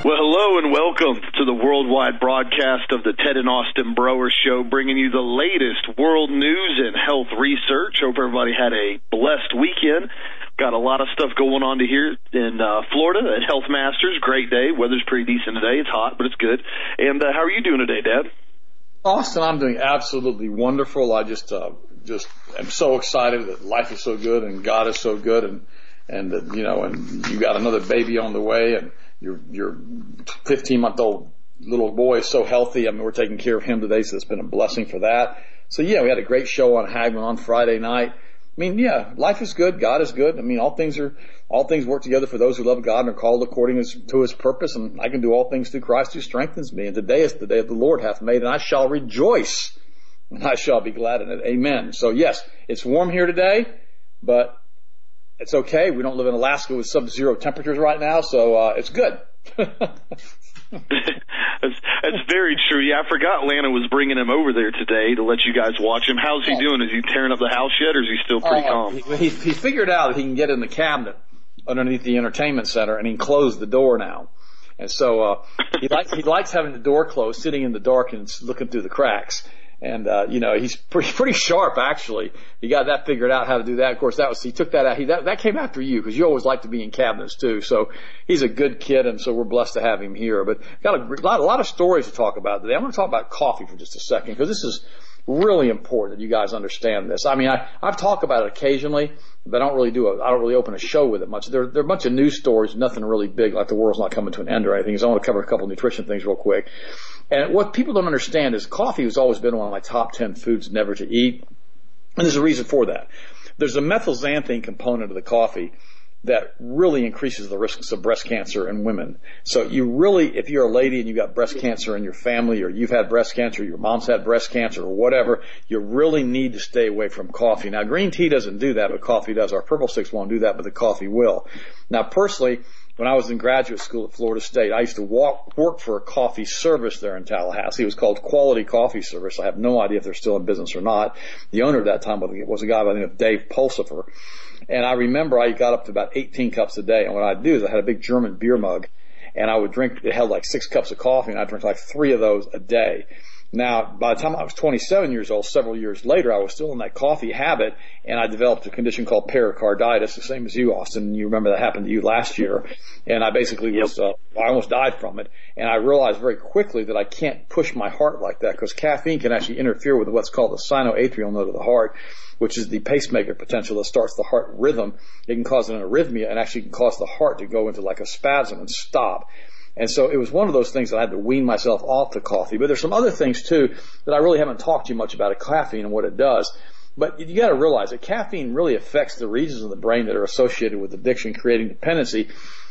Well, hello and welcome to the worldwide broadcast of the Ted and Austin Broer Show, bringing you the latest world news and health research. Hope everybody had a blessed weekend. Got a lot of stuff going on to here in Florida at Health Masters. Great day. Weather's pretty decent today. It's hot, but it's good. And how are you doing today, Dad? Austin, I'm doing absolutely wonderful. I just am so excited that life is so good and God is so good, and that, you know, and you got another baby on the way, and your 15-month-old little boy is so healthy. I mean, we're taking care of him today, so it's been a blessing for that. So yeah, we had a great show on Hagman on Friday night. I mean, yeah, life is good. God is good. I mean, all things work together for those who love God and are called according to His purpose. And I can do all things through Christ who strengthens me. And today is the day that the Lord hath made, and I shall rejoice, and I shall be glad in it. Amen. So yes, it's warm here today, but it's okay. We don't live in Alaska with sub-zero temperatures right now, so it's good. That's very true. Yeah, I forgot Lana was bringing him over there today to let you guys watch him. How's he doing? Is he tearing up the house yet, or is he still pretty calm? He figured out that he can get in the cabinet underneath the entertainment center, and he can close the door now. And so he likes having the door closed, sitting in the dark and looking through the cracks. And you know, he's pretty sharp, actually. He got that figured out, how to do that. Of course, he took that out. That came after you, because you always like to be in cabinets too. So he's a good kid, and so we're blessed to have him here. But got a lot of stories to talk about today. I'm going to talk about coffee for just a second, because this is really important that you guys understand this. I mean, I've talked about it occasionally, but I don't really open a show with it much. There are a bunch of news stories, nothing really big, like the world's not coming to an end or anything. So I want to cover a couple of nutrition things real quick. And what people don't understand is coffee has always been one of my top 10 foods never to eat. And there's a reason for that. There's a methylxanthine component of the coffee that really increases the risks of breast cancer in women. So you really, if you're a lady and you've got breast cancer in your family, or you've had breast cancer, your mom's had breast cancer, or whatever, you really need to stay away from coffee. Now, green tea doesn't do that, but coffee does. Our purple sticks won't do that, but the coffee will. Now, personally, when I was in graduate school at Florida State, I used to work for a coffee service there in Tallahassee. It was called Quality Coffee Service. I have no idea if they're still in business or not. The owner at that time was a guy by the name of Dave Pulsifer. And I remember I got up to about 18 cups a day. And what I'd do is I had a big German beer mug, and I would drink, it held like 6 cups of coffee, and I'd drink like 3 of those a day. Now, by the time I was 27 years old, several years later, I was still in that coffee habit, and I developed a condition called pericarditis, the same as you, Austin. You remember that happened to you last year. And I basically I almost died from it. And I realized very quickly that I can't push my heart like that, because caffeine can actually interfere with what's called the sinoatrial node of the heart, which is the pacemaker potential that starts the heart rhythm. It can cause an arrhythmia, and actually can cause the heart to go into like a spasm and stop. And so it was one of those things that I had to wean myself off the coffee. But there's some other things too that I really haven't talked to you much about caffeine and what it does. But you got to realize that caffeine really affects the regions of the brain that are associated with addiction, creating dependency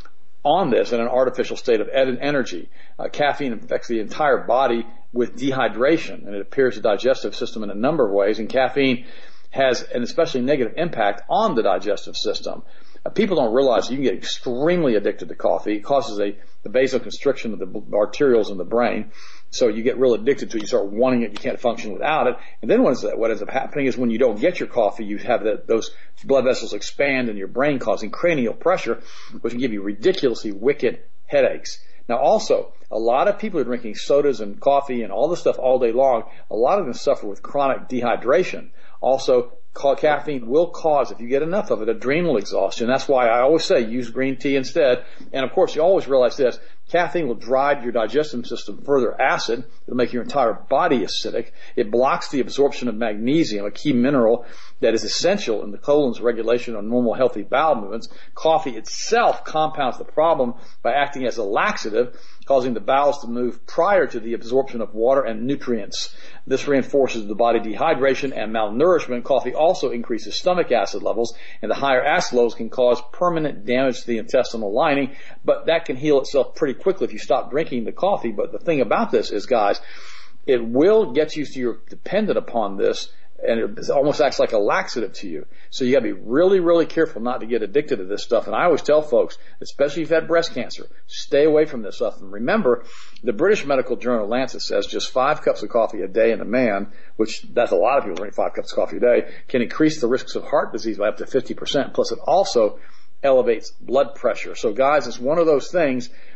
on this in an artificial state of energy. Caffeine affects the entire body with dehydration, and it appears the digestive system in a number of ways. And caffeine has an especially negative impact on the digestive system. People don't realize you can get extremely addicted to coffee. It causes the vasoconstriction of the arterioles in the brain. So you get real addicted to it. You start wanting it. You can't function without it. And then what ends up happening is when you don't get your coffee, you have those blood vessels expand in your brain, causing cranial pressure, which can give you ridiculously wicked headaches. Now also, a lot of people are drinking sodas and coffee and all this stuff all day long. A lot of them suffer with chronic dehydration. Also, caffeine will cause, if you get enough of it, adrenal exhaustion. That's why I always say use green tea instead. And of course, you always realize this. Caffeine will drive your digestive system further acid. It'll make your entire body acidic. It blocks the absorption of magnesium, a key mineral that is essential in the colon's regulation of normal healthy bowel movements. Coffee itself compounds the problem by acting as a laxative, causing the bowels to move prior to the absorption of water and nutrients. This reinforces the body dehydration and malnourishment. Coffee also increases stomach acid levels, and the higher acid levels can cause permanent damage to the intestinal lining, but that can heal itself pretty quickly if you stop drinking the coffee. But the thing about this is, guys, it will get you so you're dependent upon this, and it almost acts like a laxative to you. So you got to be really, really careful not to get addicted to this stuff. And I always tell folks, especially if you've had breast cancer, stay away from this stuff. And remember, the British Medical Journal Lancet says just 5 cups of coffee a day in a man, which that's a lot of people drink 5 cups of coffee a day, can increase the risks of heart disease by up to 50%. Plus it also elevates blood pressure. So guys, it's one of those things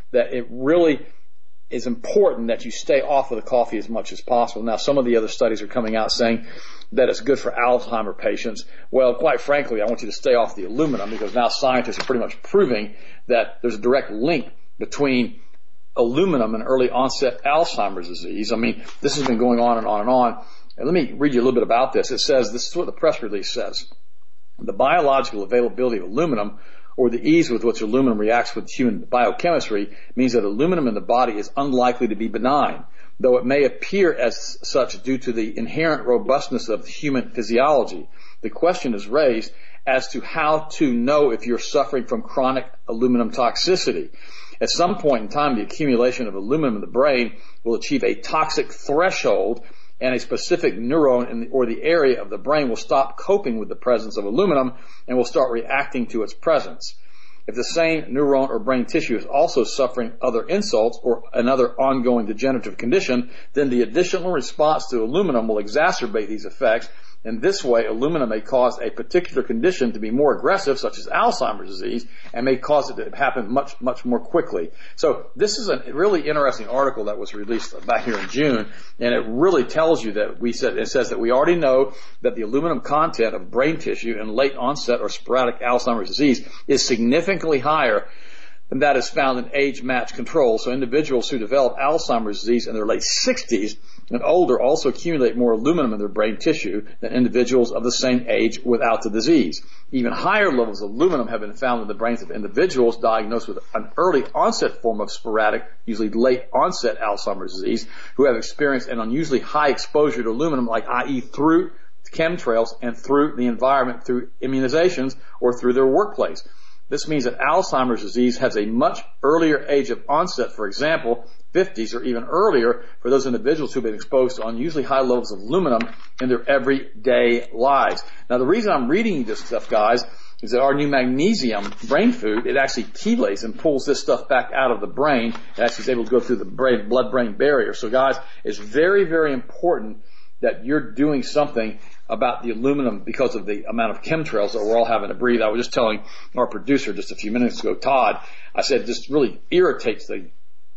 that it really is important that you stay off of the coffee as much as possible. Now, some of the other studies are coming out saying that it's good for Alzheimer patients. Well, quite frankly, I want you to stay off the aluminum, because now scientists are pretty much proving that there's a direct link between aluminum and early onset Alzheimer's disease. I mean, this has been going on and on and on. And let me read you a little bit about this. It says, this is what the press release says: the biological availability of aluminum, or the ease with which aluminum reacts with human biochemistry, means that aluminum in the body is unlikely to be benign, though it may appear as such due to the inherent robustness of human physiology. The question is raised as to how to know if you're suffering from chronic aluminum toxicity. At some point in time, the accumulation of aluminum in the brain will achieve a toxic threshold, and a specific neuron or the area of the brain will stop coping with the presence of aluminum and will start reacting to its presence. If the same neuron or brain tissue is also suffering other insults or another ongoing degenerative condition, then the additional response to aluminum will exacerbate these effects. In this way, aluminum may cause a particular condition to be more aggressive, such as Alzheimer's disease, and may cause it to happen much, much more quickly. So this is a really interesting article that was released back here in June, and it really tells you that it says that we already know that the aluminum content of brain tissue in late onset or sporadic Alzheimer's disease is significantly higher than that is found in age-matched control. So individuals who develop Alzheimer's disease in their late 60s and older also accumulate more aluminum in their brain tissue than individuals of the same age without the disease. Even higher levels of aluminum have been found in the brains of individuals diagnosed with an early onset form of sporadic, usually late onset Alzheimer's disease, who have experienced an unusually high exposure to aluminum, like i.e. through chemtrails and through the environment, through immunizations, or through their workplace. This means that Alzheimer's disease has a much earlier age of onset, for example, 50s or even earlier, for those individuals who've been exposed to unusually high levels of aluminum in their everyday lives. Now, the reason I'm reading you this stuff, guys, is that our new magnesium brain food, it actually chelates and pulls this stuff back out of the brain. It actually is able to go through the blood-brain barrier. So, guys, it's very, very important that you're doing something about the aluminum because of the amount of chemtrails that we're all having to breathe. I was just telling our producer just a few minutes ago, Todd, I said this really irritates it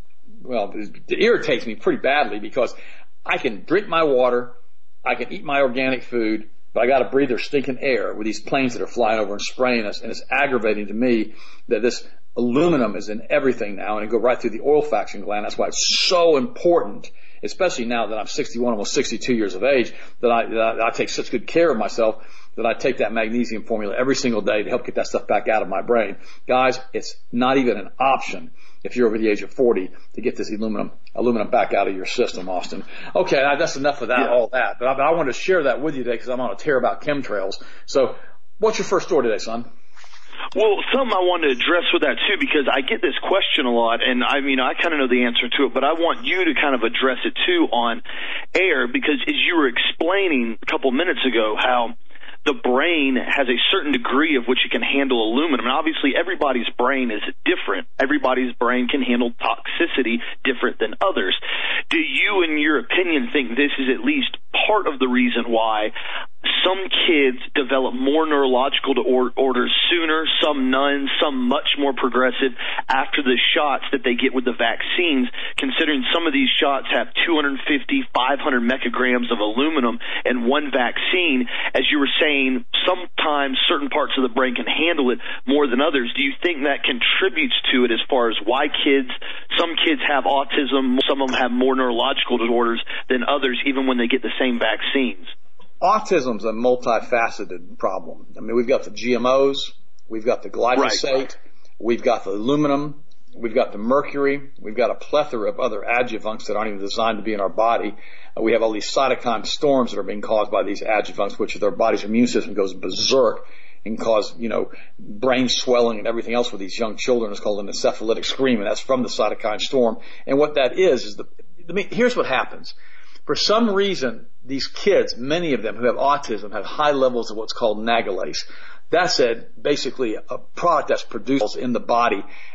irritates me pretty badly, because I can drink my water, I can eat my organic food, but I got to breathe their stinking air with these planes that are flying over and spraying us, and it's aggravating to me that this aluminum is in everything now, and it go right through the olfaction gland. That's why it's so important, especially now that I'm 61, almost 62 years of age, that I take such good care of myself, that I take that magnesium formula every single day to help get that stuff back out of my brain. Guys, it's not even an option if you're over the age of 40 to get this aluminum back out of your system, Austin. Okay, that's enough of that, yeah. All that. But I wanted to share that with you today because I'm on a tear about chemtrails. So what's your first story today, son? Well, something I wanted to address with that, too, because I get this question a lot, and I mean, I kind of know the answer to it, but I want you to kind of address it, too, on air, because as you were explaining a couple minutes ago how the brain has a certain degree of which it can handle aluminum. And obviously, everybody's brain is different. Everybody's brain can handle toxicity different than others. Do you, in your opinion, think this is at least part of the reason why some kids develop more neurological disorders sooner, some none, some much more progressive after the shots that they get with the vaccines, considering some of these shots have 250, 500 micrograms of aluminum in one vaccine? As you were saying, sometimes certain parts of the brain can handle it more than others. Do you think that contributes to it as far as why some kids have autism, some of them have more neurological disorders than others, even when they get the same vaccines? Autism's a multifaceted problem. I mean, we've got the GMOs, we've got the glyphosate, right. We've got the aluminum, we've got the mercury, we've got a plethora of other adjuvants that aren't even designed to be in our body. We have all these cytokine storms that are being caused by these adjuvants, which their body's immune system goes berserk and cause, brain swelling and everything else with these young children. It's called an encephalitic scream, and that's from the cytokine storm. And what that is here's what happens. For some reason, these kids, many of them who have autism, have high levels of what's called nagalase. That's basically a product that's produced in the body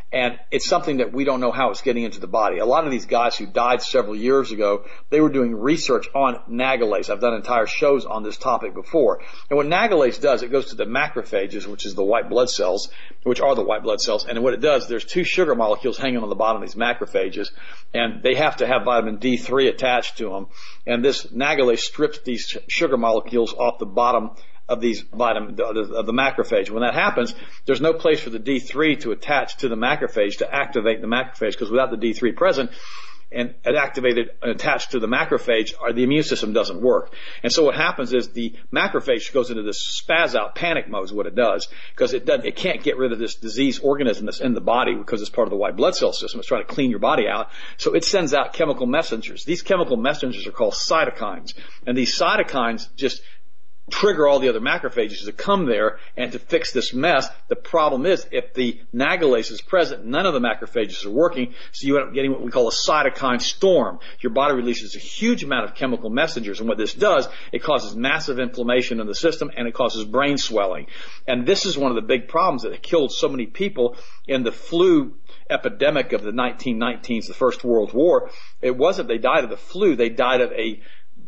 And it's something that we don't know how it's getting into the body. A lot of these guys who died several years ago, they were doing research on nagalase. I've done entire shows on this topic before. And what nagalase does, it goes to the macrophages, which is the white blood cells, which are the white blood cells. And what it does, there's two sugar molecules hanging on the bottom of these macrophages, and they have to have vitamin D3 attached to them. And this nagalase strips these sugar molecules off the bottom of these of the macrophage. When that happens, there's no place for the D3 to attach to the macrophage to activate the macrophage, because without the D3 present and activated and attached to the macrophage, the immune system doesn't work. And so what happens is the macrophage goes into this spaz out panic mode is what it does, because it can't get rid of this disease organism that's in the body because it's part of the white blood cell system. It's trying to clean your body out. So it sends out chemical messengers. These chemical messengers are called cytokines. And these cytokines just trigger all the other macrophages to come there and to fix this mess. The problem is, if the nagalase is present, none of the macrophages are working, so you end up getting what we call a cytokine storm. Your body releases a huge amount of chemical messengers, and what this does, it causes massive inflammation in the system, and it causes brain swelling. And this is one of the big problems that killed so many people in the flu epidemic of the 1919s, the First World War. It wasn't they died of the flu, they died of a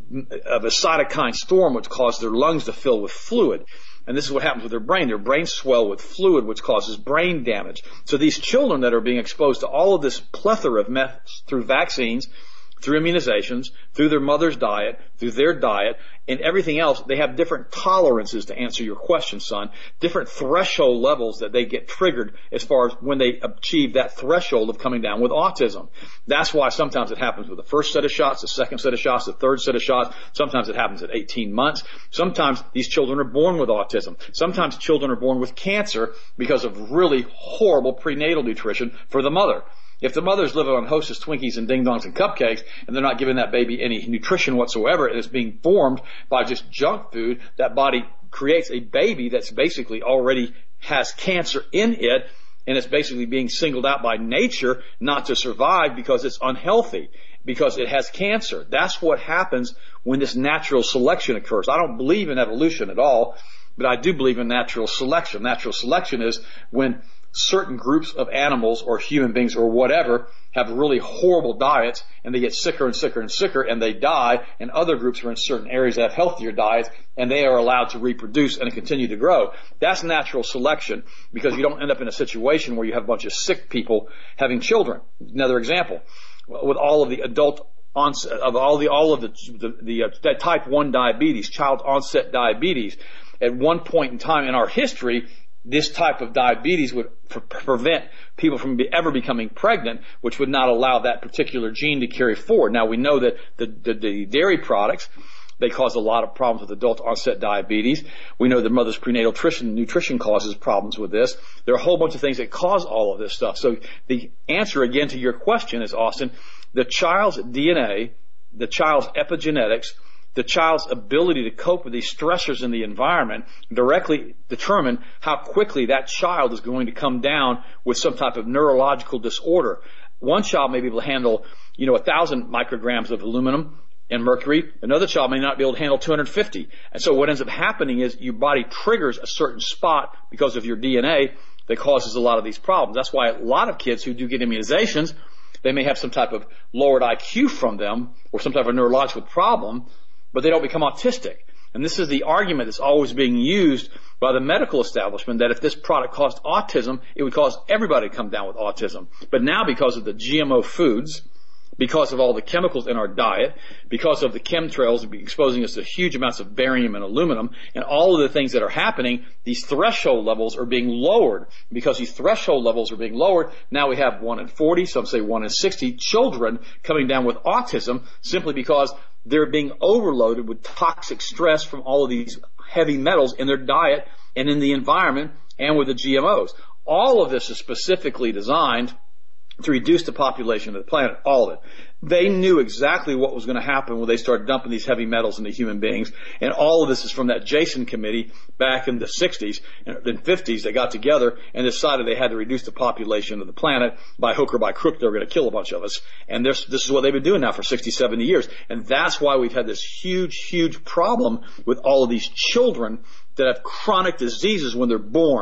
cytokine storm, which caused their lungs to fill with fluid. And this is what happens with their brain. Their brains swell with fluid, which causes brain damage. So these children that are being exposed to all of this plethora of methods through vaccines, through immunizations, through their mother's diet, through their diet, and everything else, they have different tolerances, to answer your question, son, different threshold levels that they get triggered as far as when they achieve that threshold of coming down with autism. That's why sometimes it happens with the first set of shots, the second set of shots, the third set of shots. Sometimes it happens at 18 months. Sometimes these children are born with autism. Sometimes children are born with cancer because of really horrible prenatal nutrition for the mother. If the mother's living on Hostess, Twinkies, and Ding Dongs and cupcakes, and they're not giving that baby any nutrition whatsoever, and it's being formed by just junk food, that body creates a baby that's basically already has cancer in it, and it's basically being singled out by nature not to survive because it's unhealthy, because it has cancer. That's what happens when this natural selection occurs. I don't believe in evolution at all, but I do believe in natural selection. Natural selection is when certain groups of animals or human beings or whatever have really horrible diets, and they get sicker and sicker and sicker, and they die, and other groups are in certain areas that have healthier diets, and they are allowed to reproduce and continue to grow. That's natural selection, because you don't end up in a situation where you have a bunch of sick people having children. Another example, with all of the adult onset of all of the type 1 diabetes, child onset diabetes, at one point in time in our history, this type of diabetes would prevent people from ever becoming pregnant, which would not allow that particular gene to carry forward. Now, we know that the dairy products, they cause a lot of problems with adult onset diabetes. We know that mother's prenatal nutrition causes problems with this. There are a whole bunch of things that cause all of this stuff. So the answer, again, to your question is, Austin, the child's DNA, the child's epigenetics, the child's ability to cope with these stressors in the environment directly determine how quickly that child is going to come down with some type of neurological disorder. One child may be able to handle, 1,000 micrograms of aluminum and mercury. Another child may not be able to handle 250. And so what ends up happening is your body triggers a certain spot because of your DNA that causes a lot of these problems. That's why a lot of kids who do get immunizations, they may have some type of lowered IQ from them or some type of neurological problem, but they don't become autistic. And this is the argument that's always being used by the medical establishment, that if this product caused autism, it would cause everybody to come down with autism. But now, because of the GMO foods, because of all the chemicals in our diet, because of the chemtrails exposing us to huge amounts of barium and aluminum, and all of the things that are happening, these threshold levels are being lowered. Because these threshold levels are being lowered, now we have 1 in 40, some say 1 in 60 children coming down with autism simply because they're being overloaded with toxic stress from all of these heavy metals in their diet and in the environment and with the GMOs. All of this is specifically designed to reduce the population of the planet, all of it. They knew exactly what was going to happen when they started dumping these heavy metals into human beings. And all of this is from that Jason committee back in the 60s and 50s. They got together and decided they had to reduce the population of the planet by hook or by crook. They were going to kill a bunch of us. And this is what they've been doing now for 60, 70 years. And that's why we've had this huge, huge problem with all of these children that have chronic diseases when they're born.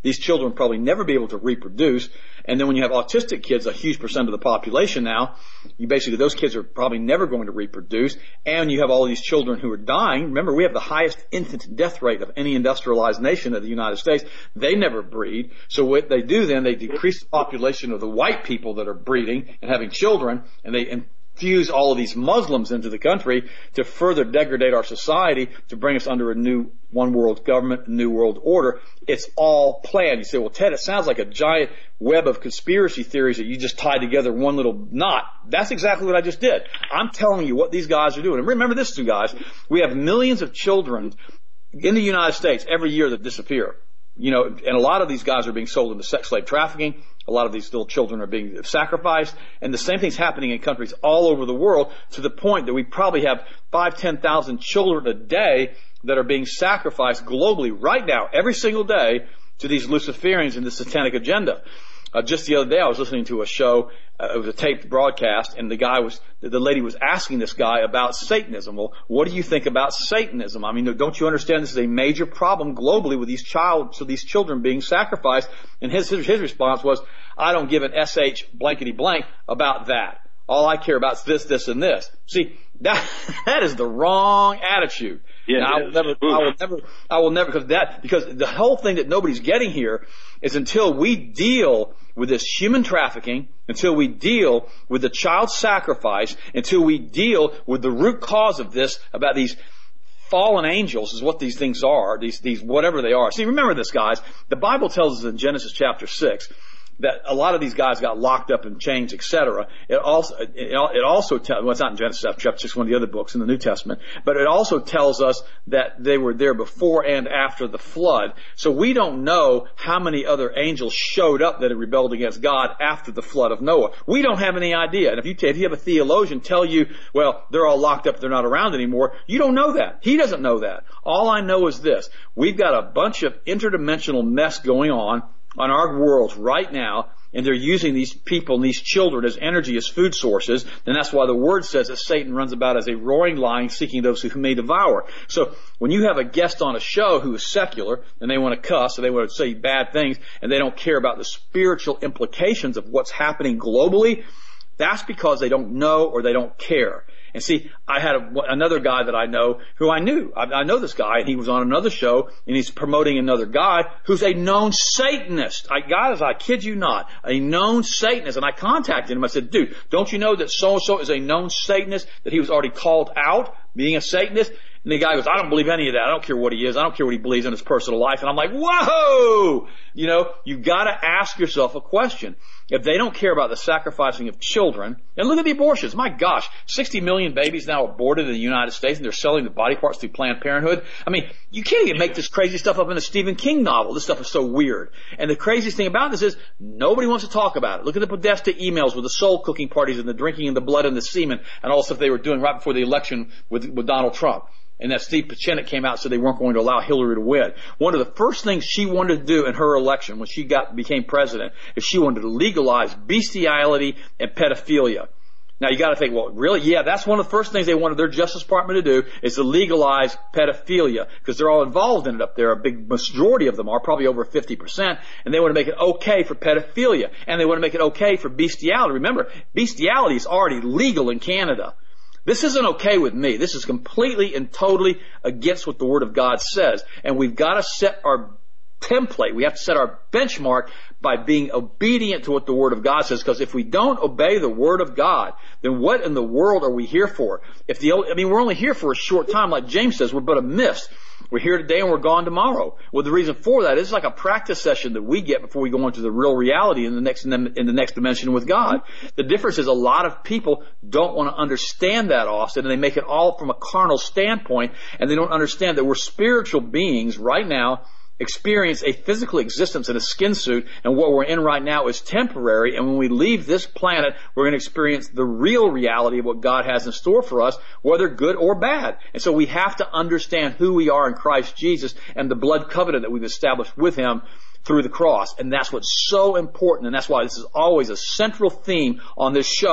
these children will probably never be able to reproduce. And then when you have autistic kids, a huge percent of the population now, those kids are probably never going to reproduce. And you have all these children who are dying. Remember, we have the highest infant death rate of any industrialized nation of the United States. They never breed. So what they do then, they decrease the population of the white people that are breeding and having children, and they infuse all of these Muslims into the country to further degrade our society, to bring us under a new one world government, new world order. It's all planned. You say, well, Ted, it sounds like a giant web of conspiracy theories that you just tied together one little knot. That's exactly what I just did. I'm telling you what these guys are doing. And remember this, too, guys. We have millions of children in the United States every year that disappear. And a lot of these guys are being sold into sex slave trafficking. A lot of these little children are being sacrificed. And the same thing's happening in countries all over the world, to the point that we probably have 5,000-10,000 children a day that are being sacrificed globally right now, every single day, to these Luciferians and the satanic agenda. Just the other day, I was listening to a show. It was a taped broadcast, and the lady was asking this guy about Satanism. Well, what do you think about Satanism? I mean, don't you understand this is a major problem globally with these children being sacrificed? And his response was, I don't give an SH blankety blank about that. All I care about is this, this, and this. See, that is the wrong attitude. Yeah, I will never, because the whole thing that nobody's getting here is, until we deal with this human trafficking, until we deal with the child sacrifice, until we deal with the root cause of this, about these fallen angels is what these things are, these whatever they are. See, remember this, guys. The Bible tells us in Genesis chapter 6 that a lot of these guys got locked up in chains, etc. It also tells, well, it's not in Genesis chapter 6, one of the other books in the New Testament, but it also tells us that they were there before and after the flood. So we don't know how many other angels showed up that had rebelled against God after the flood of Noah. We don't have any idea. And if you have a theologian tell you, well, they're all locked up, they're not around anymore, you don't know that. He doesn't know that. All I know is this: we've got a bunch of interdimensional mess going on our world right now, and they're using these people and these children as energy, as food sources, and that's why the Word says that Satan runs about as a roaring lion, seeking those who may devour. So when you have a guest on a show who is secular, and they want to cuss, and they want to say bad things, and they don't care about the spiritual implications of what's happening globally, that's because they don't know or they don't care. And see, I had another guy that I know who I knew. I know this guy, and he was on another show, and he's promoting another guy who's a known Satanist. Guys, I kid you not, a known Satanist. And I contacted him. I said, dude, don't you know that so-and-so is a known Satanist, that he was already called out being a Satanist? And the guy goes, I don't believe any of that. I don't care what he is. I don't care what he believes in his personal life. And I'm like, whoa! You've got to ask yourself a question. If they don't care about the sacrificing of children, and look at the abortions. My gosh, 60 million babies now aborted in the United States, and they're selling the body parts through Planned Parenthood. I mean, you can't even make this crazy stuff up in a Stephen King novel. This stuff is so weird. And the craziest thing about this is nobody wants to talk about it. Look at the Podesta emails with the soul cooking parties and the drinking and the blood and the semen and all the stuff they were doing right before the election with Donald Trump. And that Steve Pieczenik came out and said they weren't going to allow Hillary to win. One of the first things she wanted to do in her election when she became president is she wanted to legalize bestiality and pedophilia. Now you got to think, well, really? Yeah, that's one of the first things they wanted their Justice Department to do, is to legalize pedophilia, because they're all involved in it up there. A big majority of them are, probably over 50%, and they want to make it okay for pedophilia, and they want to make it okay for bestiality. Remember, bestiality is already legal in Canada. This isn't okay with me. This is completely and totally against what the Word of God says. And we've got to set our template. We have to set our benchmark by being obedient to what the Word of God says. Because if we don't obey the Word of God, then what in the world are we here for? We're only here for a short time. Like James says, we're but a mist. We're here today and we're gone tomorrow. Well, the reason for that is it's like a practice session that we get before we go into the real reality in the next dimension with God. The difference is a lot of people don't want to understand that, Austin, and they make it all from a carnal standpoint, and they don't understand that we're spiritual beings right now, experience a physical existence in a skin suit, and what we're in right now is temporary, and when we leave this planet, we're going to experience the real reality of what God has in store for us, whether good or bad. And so we have to understand who we are in Christ Jesus and the blood covenant that we've established with Him through the cross. And that's what's so important, and that's why this is always a central theme on this show.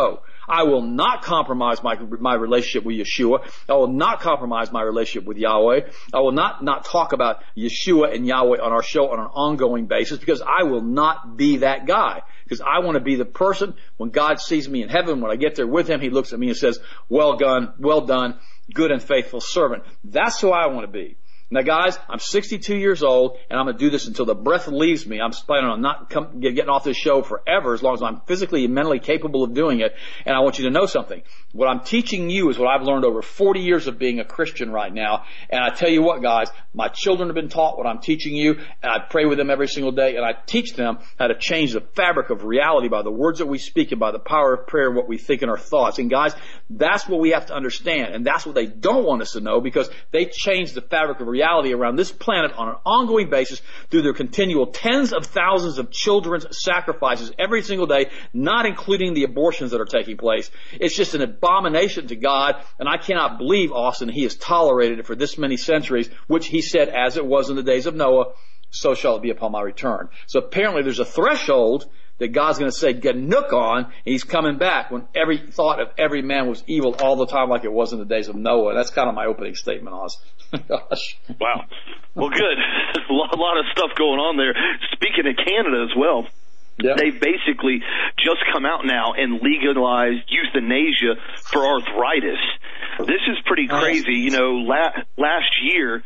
I will not compromise my relationship with Yeshua. I will not compromise my relationship with Yahweh. I will not talk about Yeshua and Yahweh on our show on an ongoing basis, because I will not be that guy. Because I want to be the person, when God sees me in heaven, when I get there with him, he looks at me and says, well done, good and faithful servant. That's who I want to be. Now guys, I'm 62 years old, and I'm going to do this until the breath leaves me. I'm planning on not getting off this show forever, as long as I'm physically and mentally capable of doing it. And I want you to know something. What I'm teaching you is what I've learned over 40 years of being a Christian right now. And I tell you what, guys, my children have been taught what I'm teaching you, and I pray with them every single day, and I teach them how to change the fabric of reality by the words that we speak and by the power of prayer and what we think in our thoughts. And guys, that's what we have to understand, and that's what they don't want us to know, because they change the fabric of reality around this planet on an ongoing basis through their continual tens of thousands of children's sacrifices every single day, not including the abortions that are taking place. It's just an abomination to God, and I cannot believe, Austin, he has tolerated it for this many centuries, which he said, as it was in the days of Noah, so shall it be upon my return. So apparently there's a threshold that God's going to say, get nook on, and he's coming back, when every thought of every man was evil all the time, like it was in the days of Noah. And that's kind of my opening statement, Oz. Gosh. Wow. Well, good. A lot of stuff going on there. Speaking of Canada as well, they've basically just come out now and legalized euthanasia for arthritis. This is pretty crazy. You know, last year,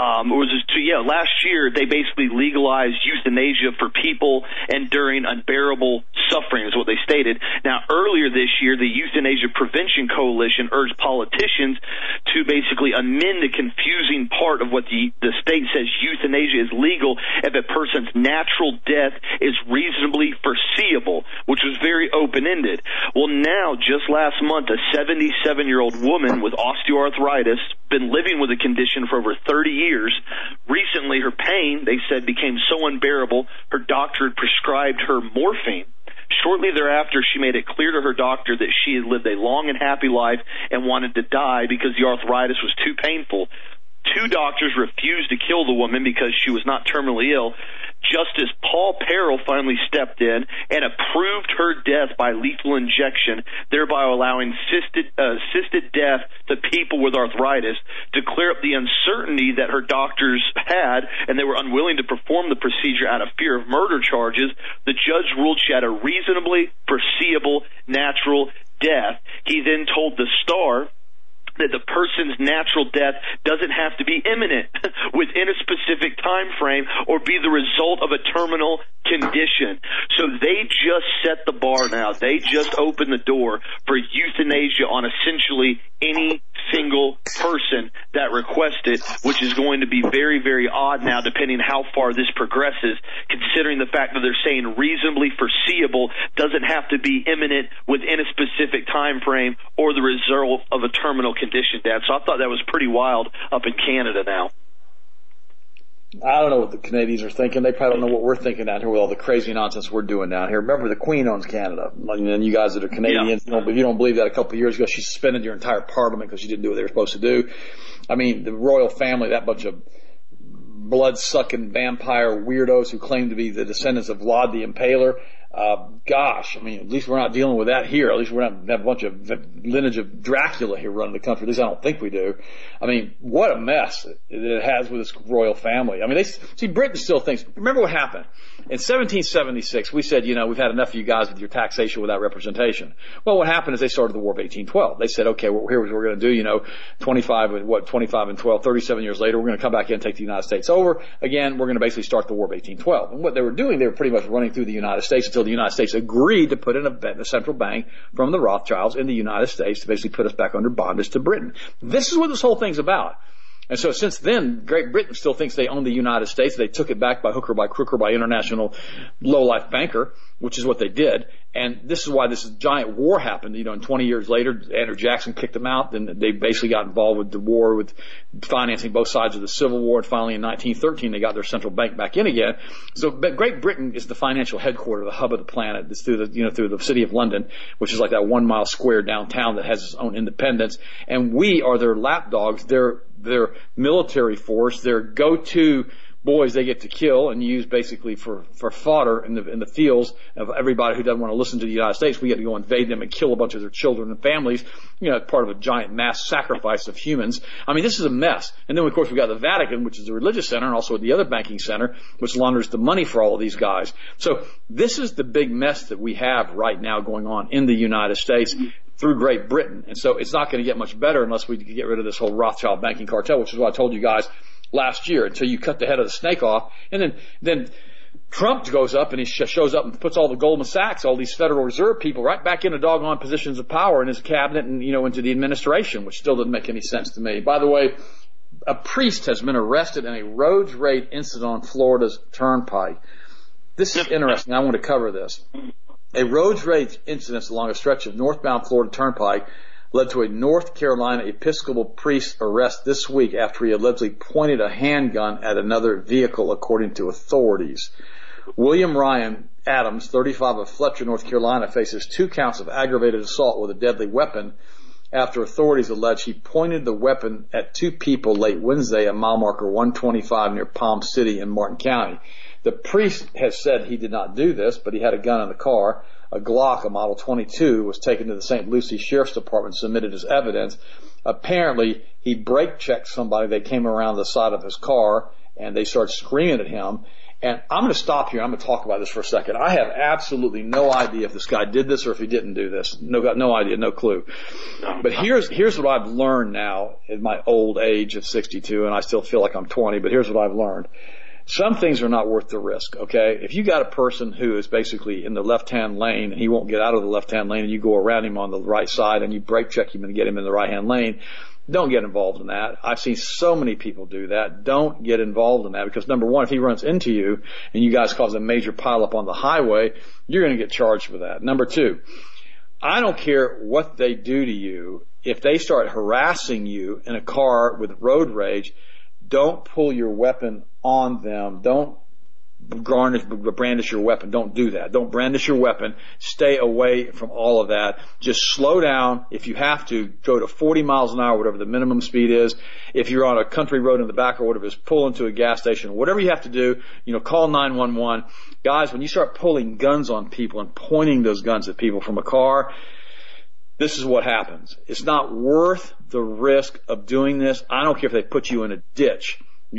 last year they basically legalized euthanasia for people enduring unbearable suffering, is what they stated. Now, earlier this year, the Euthanasia Prevention Coalition urged politicians to basically amend the confusing part of what the state says euthanasia is legal if a person's natural death is reasonably foreseeable, which was very open-ended. Well, now, just last month, a 77-year-old woman with osteoarthritis, been living with a condition for over 30 years. Recently, her pain, they said, became so unbearable, her doctor had prescribed her morphine. Shortly thereafter, she made it clear to her doctor that she had lived a long and happy life and wanted to die because the arthritis was too painful. 2 doctors refused to kill the woman because she was not terminally ill. Justice Paul Perrell finally stepped in and approved her death by lethal injection, thereby allowing assisted death to people with arthritis. To clear up the uncertainty that her doctors had, and they were unwilling to perform the procedure out of fear of murder charges, the judge ruled she had a reasonably foreseeable natural death. He then told the Star that the person's natural death doesn't have to be imminent within a specific time frame or be the result of a terminal condition. So they just set the bar now. They just opened the door for euthanasia on essentially any single person that requests it, which is going to be very, very odd now, depending how far this progresses, considering the fact that they're saying reasonably foreseeable doesn't have to be imminent within a specific time frame or the result of a terminal condition, Dad. So I thought that was pretty wild up in Canada now. I don't know what the Canadians are thinking. They probably don't know what we're thinking down here with all the crazy nonsense we're doing down here. Remember, the Queen owns Canada. And you guys that are Canadians, if you don't believe that, a couple of years ago, she suspended your entire parliament because she didn't do what they were supposed to do. I mean, the royal family, that bunch of blood-sucking vampire weirdos who claim to be the descendants of Vlad the Impaler. Gosh, I mean, at least we're not dealing with that here. At least we're not have a bunch of lineage of Dracula here running the country. At least I don't think we do. I mean, what a mess it has with this royal family. I mean, Britain still thinks, remember what happened? In 1776, we said, we've had enough of you guys with your taxation without representation. Well, what happened is they started the War of 1812. They said, okay, well, here's what we're going to do, 25 and 12, 37 years later, we're going to come back in and take the United States over. Again, we're going to basically start the War of 1812. And what they were doing, they were pretty much running through the United States until the United States agreed to put in a central bank from the Rothschilds in the United States to basically put us back under bondage to Britain. This is what this whole thing's about. And so since then, Great Britain still thinks they own the United States. They took it back by hook or by crook or by international low-life banker, which is what they did. And this is why this giant war happened. And 20 years later, Andrew Jackson kicked them out. Then they basically got involved with the war, with financing both sides of the Civil War. And finally, in 1913, they got their central bank back in again. So, but Great Britain is the financial headquarters, the hub of the planet. It's through the city of London, which is like that 1 mile square downtown that has its own independence. And we are their lapdogs. Their military force, their go-to boys they get to kill and use basically for fodder in the fields of everybody who doesn't want to listen to the United States. We get to go invade them and kill a bunch of their children and families, part of a giant mass sacrifice of humans. I mean, this is a mess. And then, of course, we got the Vatican, which is a religious center, and also the other banking center, which launders the money for all of these guys. So this is the big mess that we have right now going on in the United States through Great Britain. And so it's not going to get much better unless we get rid of this whole Rothschild banking cartel, which is what I told you guys last year, until you cut the head of the snake off. And then Trump goes up and he shows up and puts all the Goldman Sachs, all these Federal Reserve people right back into doggone positions of power in his cabinet and, into the administration, which still doesn't make any sense to me. By the way, a priest has been arrested in a road rage incident on Florida's Turnpike. This is interesting. I want to cover this. A road rage incident along a stretch of northbound Florida Turnpike led to a North Carolina Episcopal priest arrest this week after he allegedly pointed a handgun at another vehicle, according to authorities. William Ryan Adams, 35, of Fletcher, North Carolina, faces 2 counts of aggravated assault with a deadly weapon after authorities allege he pointed the weapon at 2 people late Wednesday at mile marker 125 near Palm City in Martin County. The priest has said he did not do this, but he had a gun in the car. A Glock, a Model 22, was taken to the St. Lucie Sheriff's Department, submitted as evidence. Apparently, he brake checked somebody. They came around the side of his car, and they started screaming at him. And I'm going to stop here. I'm going to talk about this for a second. I have absolutely no idea if this guy did this or if he didn't do this. No idea, no clue. But here's what I've learned now in my old age of 62, and I still feel like I'm 20, but here's what I've learned. Some things are not worth the risk, okay? If you got a person who is basically in the left-hand lane and he won't get out of the left-hand lane and you go around him on the right side and you brake check him and get him in the right-hand lane, don't get involved in that. I've seen so many people do that. Don't get involved in that because, number one, if he runs into you and you guys cause a major pileup on the highway, you're going to get charged for that. Number two, I don't care what they do to you. If they start harassing you in a car with road rage, don't pull your weapon on them. Don't brandish your weapon. Don't do that. Don't brandish your weapon. Stay away from all of that. Just slow down. If you have to, go to 40 miles an hour, whatever the minimum speed is. If you're on a country road in the back or whatever, just pull into a gas station. Whatever you have to do, call 911. Guys, when you start pulling guns on people and pointing those guns at people from a car, this is what happens. It's not worth the risk of doing this. I don't care if they put you in a ditch.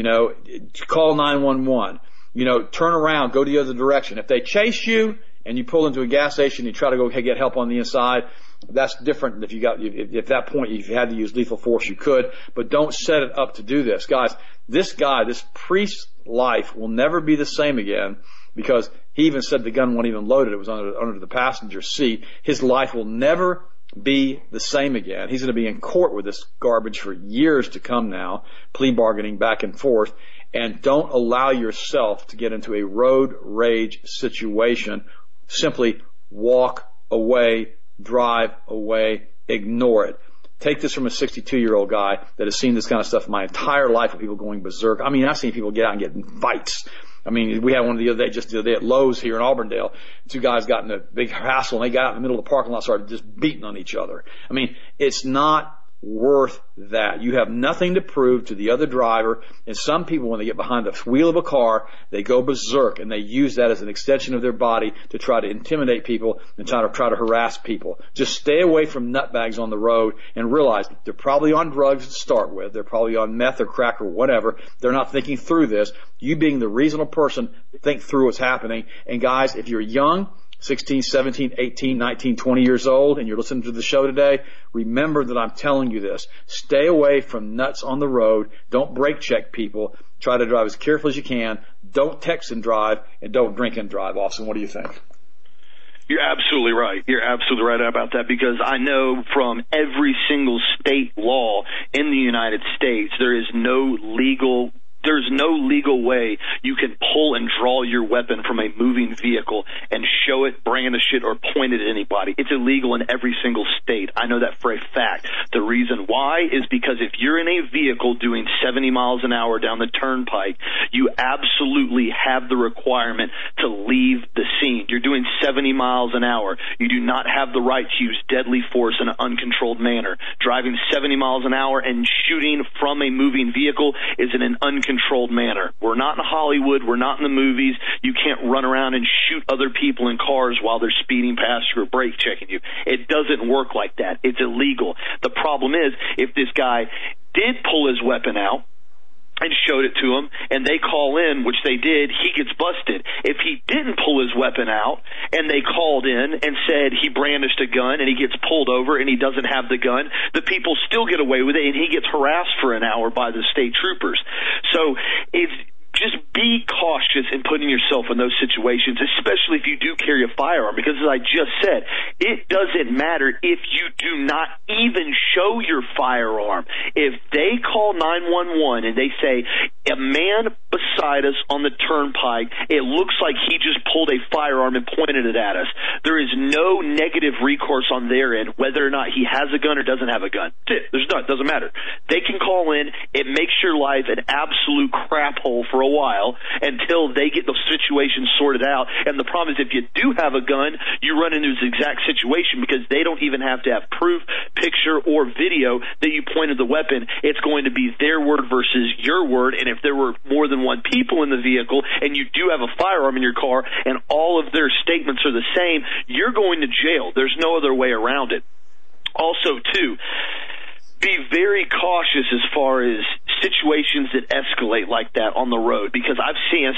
Call 911. Turn around, go the other direction. If they chase you and you pull into a gas station, you try to go get help on the inside, that's different. If that point if you had to use lethal force, you could, but don't set it up to do this. Guys, this priest's life will never be the same again because he even said the gun wasn't even loaded. It was under the passenger seat. His life will never be the same again. He's going to be in court with this garbage for years to come now, plea bargaining back and forth. And don't allow yourself to get into a road rage situation. Simply walk away, drive away, ignore it. Take this from a 62-year-old guy that has seen this kind of stuff my entire life of people going berserk. I mean, I've seen people get out and get in fights. I mean, we had one the other day at Lowe's here in Auburndale. 2 guys got in a big hassle and they got out in the middle of the parking lot and started just beating on each other. I mean, it's not worth that. You have nothing to prove to the other driver, and some people, when they get behind the wheel of a car, they go berserk, and they use that as an extension of their body to try to intimidate people and try to harass people. Just stay away from nutbags on the road and realize they're probably on drugs to start with. They're probably on meth or crack or whatever. They're not thinking through this. You being the reasonable person, think through what's happening. And guys, if you're young, 16, 17, 18, 19, 20 years old, and you're listening to the show today, remember that I'm telling you this. Stay away from nuts on the road. Don't brake check people. Try to drive as carefully as you can. Don't text and drive, and don't drink and drive. Austin, what do you think? You're absolutely right. You're absolutely right about that because I know from every single state law in the United States, there's no legal way you can pull and draw your weapon from a moving vehicle and show it, brandish it, or point it at anybody. It's illegal in every single state. I know that for a fact. The reason why is because if you're in a vehicle doing 70 miles an hour down the turnpike, you absolutely have the requirement to leave the scene. You're doing 70 miles an hour. You do not have the right to use deadly force in an uncontrolled manner. Driving 70 miles an hour and shooting from a moving vehicle is in an uncontrolled controlled manner. We're not in Hollywood. We're not in the movies. You can't run around and shoot other people in cars while they're speeding past you or brake checking you. It doesn't work like that. It's illegal. The problem is, if this guy did pull his weapon out and showed it to him, and they call in, which they did, he gets busted. If he didn't pull his weapon out, and they called in and said he brandished a gun, and he gets pulled over, and he doesn't have the gun, the people still get away with it, and he gets harassed for an hour by the state troopers. So just be cautious in putting yourself in those situations, especially if you do carry a firearm, because as I just said, it doesn't matter if you do not even show your firearm. If they call 911 and they say, a man beside us on the turnpike, it looks like he just pulled a firearm and pointed it at us, there is no negative recourse on their end, whether or not he has a gun or doesn't have a gun. That's it. There's none. It doesn't matter. They can call in. It makes your life an absolute crap hole for a while until they get the situation sorted out. And the problem is, if you do have a gun, you run into this exact situation because they don't even have to have proof, picture, or video that you pointed the weapon. It's going to be their word versus your word. And if there were more than one people in the vehicle and you do have a firearm in your car and all of their statements are the same, you're going to jail. There's no other way around it. Also, too, be very cautious as far as situations that escalate like that on the road, because I've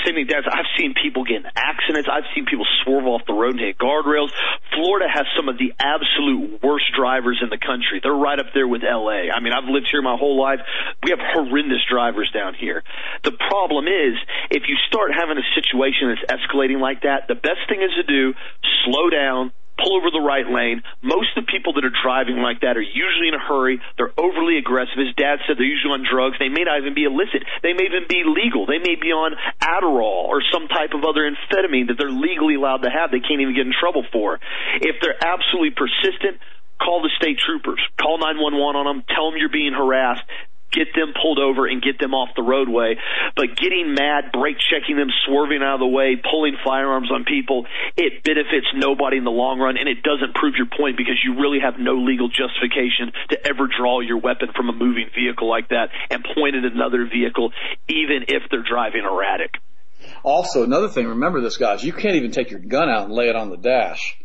seen people get in accidents. I've seen people swerve off the road and hit guardrails. Florida has some of the absolute worst drivers in the country. They're right up there with L.A. I mean, I've lived here my whole life. We have horrendous drivers down here. The problem is, if you start having a situation that's escalating like that, the best thing is to do, slow down, pull over the right lane. Most of the people that are driving like that are usually in a hurry. They're overly aggressive. As Dad said, they're usually on drugs. They may not even be illicit. They may even be legal. They may be on Adderall or some type of other amphetamine that they're legally allowed to have. They can't even get in trouble for. If they're absolutely persistent, call the state troopers. Call 911 on them. Tell them you're being harassed. Get them pulled over and get them off the roadway. But getting mad, brake checking them, swerving out of the way, pulling firearms on people, it benefits nobody in the long run, and it doesn't prove your point because you really have no legal justification to ever draw your weapon from a moving vehicle like that and point it at another vehicle, even if they're driving erratic. Also, another thing, remember this, guys, you can't even take your gun out and lay it on the dash.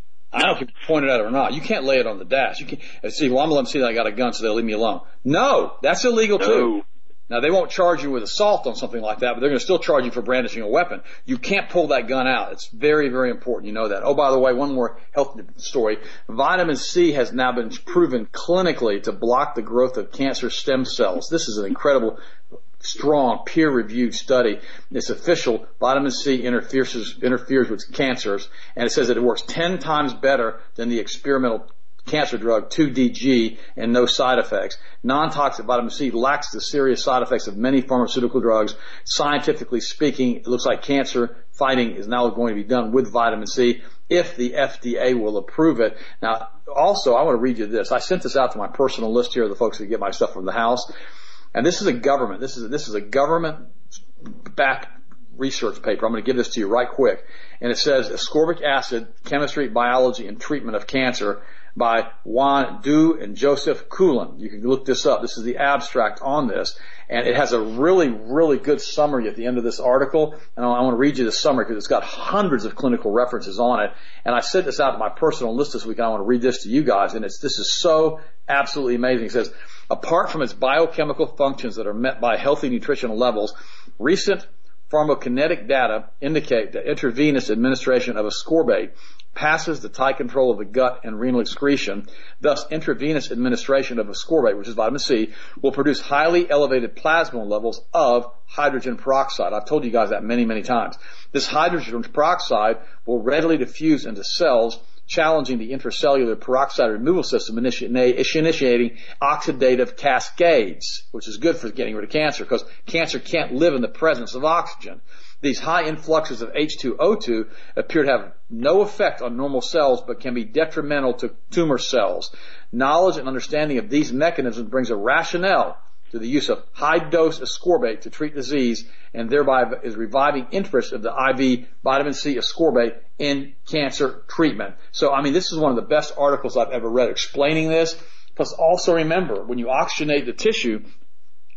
I don't care if you point it at it or not. You can't lay it on the dash. You can't see, well, I'm going to let them see that I got a gun so they'll leave me alone. No, that's illegal too. Now, they won't charge you with assault on something like that, but they're going to still charge you for brandishing a weapon. You can't pull that gun out. It's very, very important. You know that. Oh, by the way, one more health story. Vitamin C has now been proven clinically to block the growth of cancer stem cells. This is an incredible, strong, peer-reviewed study. It's official. Vitamin C interferes with cancers, and it says that it works 10 times better than the experimental cancer drug 2DG and no side effects. Non-toxic vitamin C lacks the serious side effects of many pharmaceutical drugs. Scientifically speaking, it looks like cancer fighting is now going to be done with vitamin C if the FDA will approve it. Now, also, I want to read you this. I sent this out to my personal list here of the folks that get my stuff from the house. And this is a government. This is a government-backed research paper. I'm going to give this to you right quick. And it says ascorbic acid, chemistry, biology, and treatment of cancer by Juan Du and Joseph Kulin. You can look this up. This is the abstract on this. And it has a really, really good summary at the end of this article. And I want to read you the summary because it's got hundreds of clinical references on it. And I sent this out to my personal list this week, and I want to read this to you guys. And this is so absolutely amazing. It says, apart from its biochemical functions that are met by healthy nutritional levels, recent pharmacokinetic data indicate that intravenous administration of ascorbate passes the tight control of the gut and renal excretion. Thus, intravenous administration of ascorbate, which is vitamin C, will produce highly elevated plasma levels of hydrogen peroxide. I've told you guys that many, many times. This hydrogen peroxide will readily diffuse into cells, challenging the intracellular peroxide removal system, initiating oxidative cascades, which is good for getting rid of cancer because cancer can't live in the presence of oxygen. These high influxes of H2O2 appear to have no effect on normal cells but can be detrimental to tumor cells. Knowledge and understanding of these mechanisms brings a rationale to the use of high-dose ascorbate to treat disease, and thereby is reviving interest of the IV vitamin C ascorbate in cancer treatment. So, I mean, this is one of the best articles I've ever read explaining this. Plus, also remember, when you oxygenate the tissue,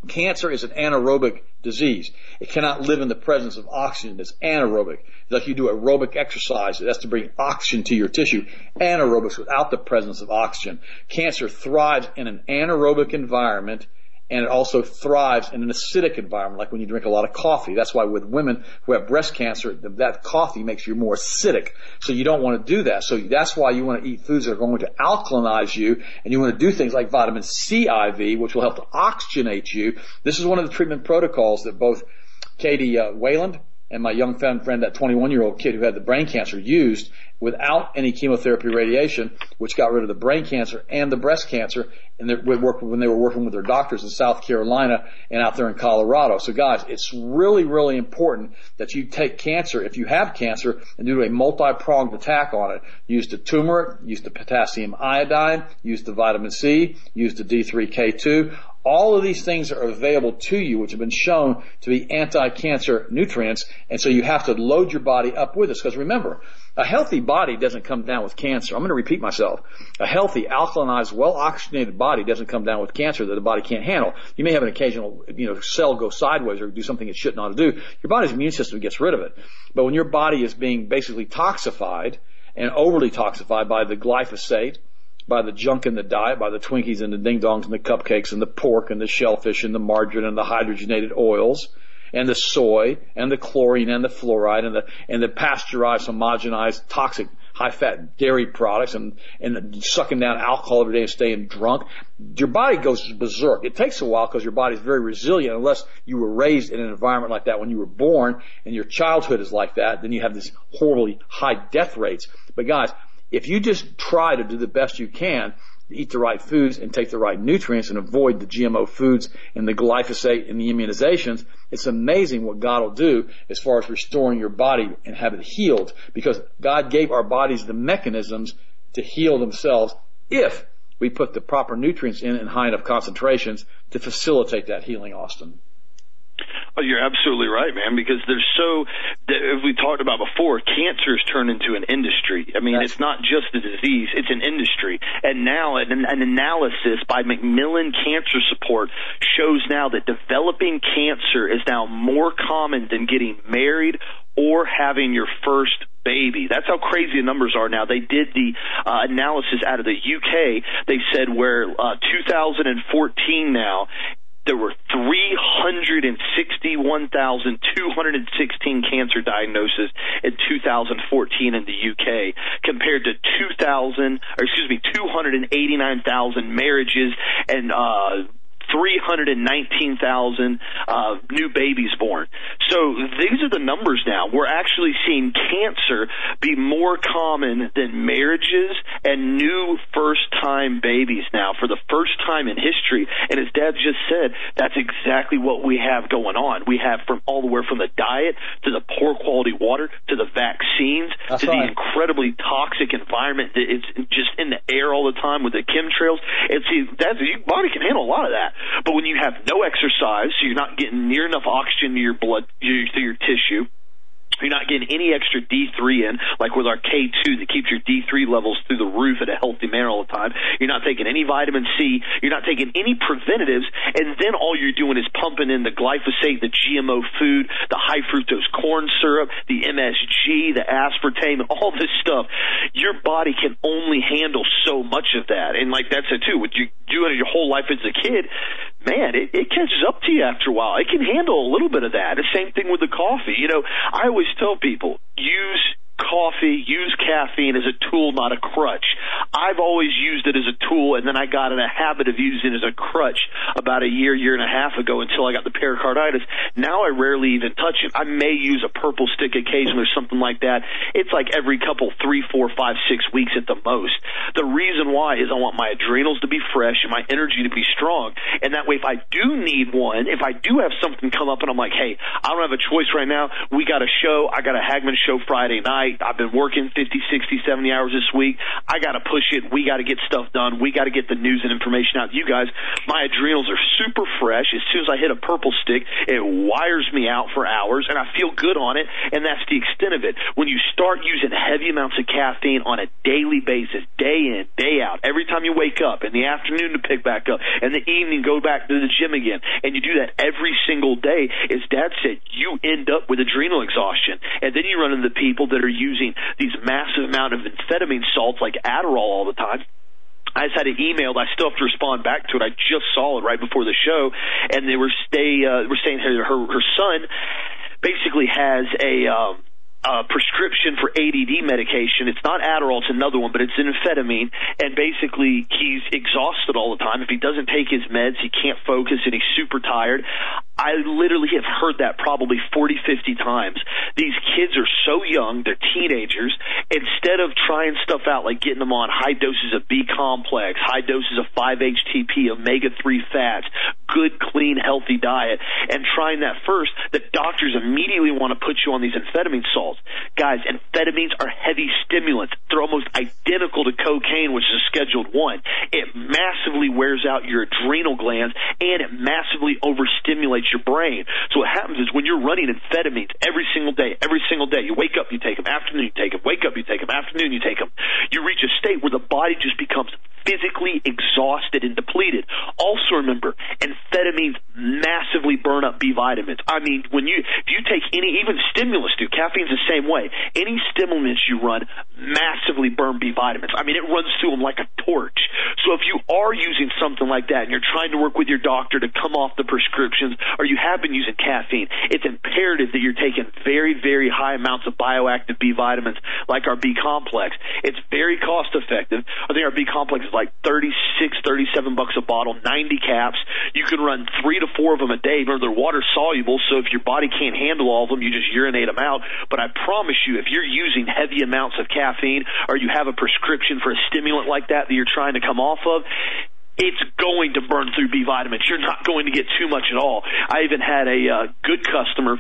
Cancer is an anaerobic disease. It cannot live in the presence of oxygen. It's anaerobic. It's like you do aerobic exercise. It has to bring oxygen to your tissue. Anaerobics without the presence of oxygen. Cancer thrives in an anaerobic environment, and it also thrives in an acidic environment, like when you drink a lot of coffee. That's why with women who have breast cancer, that coffee makes you more acidic. So you don't want to do that. So that's why you want to eat foods that are going to alkalinize you, and you want to do things like vitamin C IV, which will help to oxygenate you. This is one of the treatment protocols that both Katie Wayland and my young friend, that 21-year-old kid who had the brain cancer, used without any chemotherapy radiation, which got rid of the brain cancer and the breast cancer, and when they were working with their doctors in South Carolina and out there in Colorado. So guys, it's really, really important that you take cancer, if you have cancer, and do a multi-pronged attack on it. Use the turmeric, use the potassium iodine, use the vitamin C, use the D3K2. All of these things are available to you, which have been shown to be anti-cancer nutrients, and so you have to load your body up with this. Because remember, a healthy body doesn't come down with cancer. I'm going to repeat myself. A healthy, alkalinized, well-oxygenated body doesn't come down with cancer that the body can't handle. You may have an occasional, cell go sideways or do something it shouldn't ought to do. Your body's immune system gets rid of it. But when your body is being basically toxified and overly toxified by the glyphosate, by the junk in the diet, by the Twinkies and the ding-dongs and the cupcakes and the pork and the shellfish and the margarine and the hydrogenated oils and the soy and the chlorine and the fluoride and the pasteurized, homogenized, toxic, high-fat dairy products and sucking down alcohol every day and staying drunk, your body goes berserk. It takes a while because your body's very resilient. Unless you were raised in an environment like that when you were born and your childhood is like that, then you have these horribly high death rates. But guys, if you just try to do the best you can, eat the right foods and take the right nutrients and avoid the GMO foods and the glyphosate and the immunizations, it's amazing what God will do as far as restoring your body and have it healed, because God gave our bodies the mechanisms to heal themselves if we put the proper nutrients in high enough concentrations to facilitate that healing, Austin. Oh, you're absolutely right, man, because as we talked about before, cancer's turned into an industry. I mean, It's not just a disease, it's an industry. And now an analysis by Macmillan Cancer Support shows now that developing cancer is now more common than getting married or having your first baby. That's how crazy the numbers are now. They did the analysis out of the UK. They said where 2014 now, there were 361,216 cancer diagnoses in 2014 in the UK, compared to 289,000 marriages and 319,000 new babies born. So these are the numbers now. We're actually seeing cancer be more common than marriages and new first-time babies now for the first time in history. And as Dad just said, that's exactly what we have going on. We have from all the way from the diet to the poor quality water to the vaccines to the incredibly toxic environment that is just in the air all the time with the chemtrails. And see, your body can handle a lot of that. But when you have no exercise, so you're not getting near enough oxygen to your blood, to your tissue, you're not getting any extra D3 in, like with our K2 that keeps your D3 levels through the roof at a healthy manner all the time. You're not taking any vitamin C. You're not taking any preventatives. And then all you're doing is pumping in the glyphosate, the GMO food, the high fructose corn syrup, the MSG, the aspartame, and all this stuff. Your body can only handle so much of that. And like that's it too. What you doing your whole life as a kid, man, it catches up to you after a while. It can handle a little bit of that. The same thing with the coffee. I always tell people, use coffee, use caffeine as a tool, not a crutch. I've always used it as a tool, and then I got in a habit of using it as a crutch about a year and a half ago until I got the pericarditis. Now I rarely even touch it. I may use a purple stick occasionally or something like that. It's like every couple, 3, 4, 5, 6 weeks at the most. The reason why is I want my adrenals to be fresh and my energy to be strong, and that way if I do need one, if I do have something come up and I'm like, hey, I don't have a choice right now, we got a show, I got a Hagman show Friday night, night. I've been working 50, 60, 70 hours this week. I got to push it. We got to get stuff done. We got to get the news and information out to you guys. My adrenals are super fresh. As soon as I hit a purple stick, it wires me out for hours, and I feel good on it, and that's the extent of it. When you start using heavy amounts of caffeine on a daily basis, day in, day out, every time you wake up, in the afternoon to pick back up, in the evening go back to the gym again, and you do that every single day, as Dad said, you end up with adrenal exhaustion. And then you run into people that are using these massive amount of amphetamine salts like Adderall all the time. I just had an email. I still have to respond back to it. I just saw it right before the show, and they were saying her son basically has a prescription for ADD medication. It's not Adderall, it's another one, but it's an amphetamine, and basically he's exhausted all the time. If he doesn't take his meds, he can't focus, and he's super tired. I literally have heard that probably 40, 50 times. These kids are so young, they're teenagers. Instead of trying stuff out like getting them on high doses of B-complex, high doses of 5-HTP, omega-3 fats, good, clean, healthy diet, and trying that first, the doctors immediately want to put you on these amphetamine salts. Guys, amphetamines are heavy stimulants. They're almost identical to cocaine, which is a Scheduled 1. It massively wears out your adrenal glands, and it massively overstimulates your brain. So what happens is when you're running amphetamines every single day, you wake up, you take them, afternoon you take them, wake up, you take them, afternoon you take them, you reach a state where the body just becomes physically exhausted and depleted. Also remember, amphetamines massively burn up B vitamins. I mean, if you take any, even stimulants do, caffeine's the same way. Any stimulants you run massively burn B vitamins. I mean, it runs through them like a torch. So if you are using something like that and you're trying to work with your doctor to come off the prescriptions, or you have been using caffeine, it's imperative that you're taking very, very high amounts of bioactive B vitamins like our B complex. It's very cost effective. I think our B complex is like $36, $37 a bottle, 90 caps. You can run 3 to 4 of them a day. They're water soluble, so if your body can't handle all of them, you just urinate them out. But I promise you, if you're using heavy amounts of caffeine, or you have a prescription for a stimulant like that you're trying to come off of, it's going to burn through B vitamins. You're not going to get too much at all. I even had a good customer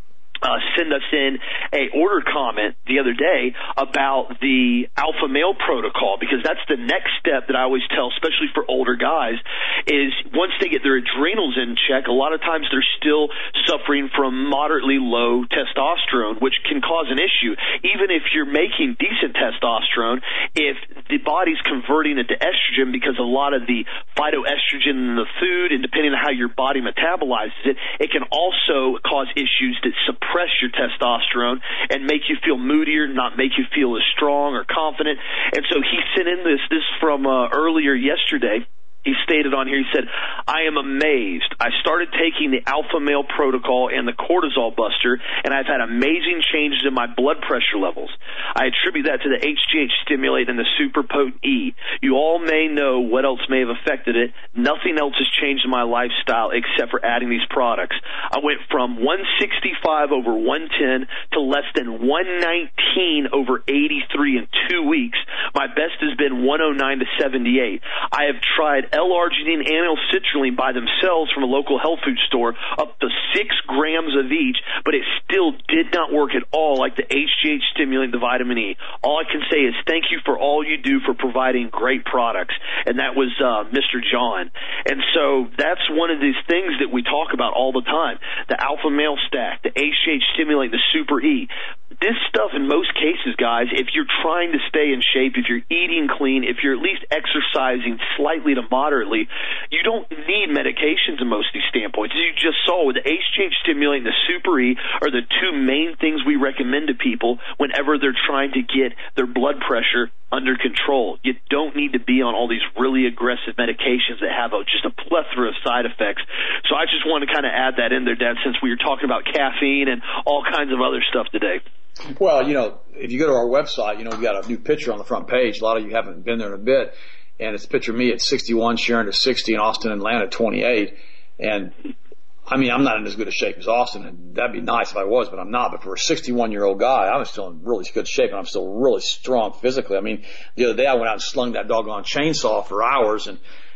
send us in a order comment the other day about the alpha male protocol, because that's the next step that I always tell, especially for older guys, is once they get their adrenals in check, a lot of times they're still suffering from moderately low testosterone, which can cause an issue. Even if you're making decent testosterone, if the body's converting it to estrogen, because a lot of the phytoestrogen in the food, and depending on how your body metabolizes it, it can also cause issues that suppress your testosterone and make you feel moodier, not make you feel as strong or confident. And so he sent in this from earlier yesterday. He stated on here, he said, I am amazed. I started taking the alpha male protocol and the cortisol buster, and I've had amazing changes in my blood pressure levels. I attribute that to the HGH stimulate and the super potent E. You all may know what else may have affected it. Nothing else has changed in my lifestyle except for adding these products. I went from 165 over 110 to less than 119 over 83 in 2 weeks. My best has been 109 to 78. I have tried L-arginine and L-citrulline by themselves from a local health food store, up to 6 grams of each, but it still did not work at all like the HGH stimulant, the vitamin E. All I can say is thank you for all you do for providing great products. And that was Mr. John. And so that's one of these things that we talk about all the time. The alpha male stack, the HGH stimulant, the super E. This stuff, in most cases, guys, if you're trying to stay in shape, if you're eating clean, if you're at least exercising slightly to moderately, you don't need medications in most of these standpoints. As you just saw with the HGH stimulant and the Super E are the two main things we recommend to people whenever they're trying to get their blood pressure under control. You don't need to be on all these really aggressive medications that have just a plethora of side effects. So I just want to kind of add that in there, Dad, since we were talking about caffeine and all kinds of other stuff today. Well, if you go to our website, we've got a new picture on the front page. A lot of you haven't been there in a bit. And it's a picture of me at 61, Sharon at 60, and Austin and Atlanta at 28. And, I mean, I'm not in as good a shape as Austin, and that'd be nice if I was, but I'm not. But for a 61-year-old guy, I'm still in really good shape, and I'm still really strong physically. I mean, the other day I went out and slung that doggone chainsaw for hours, and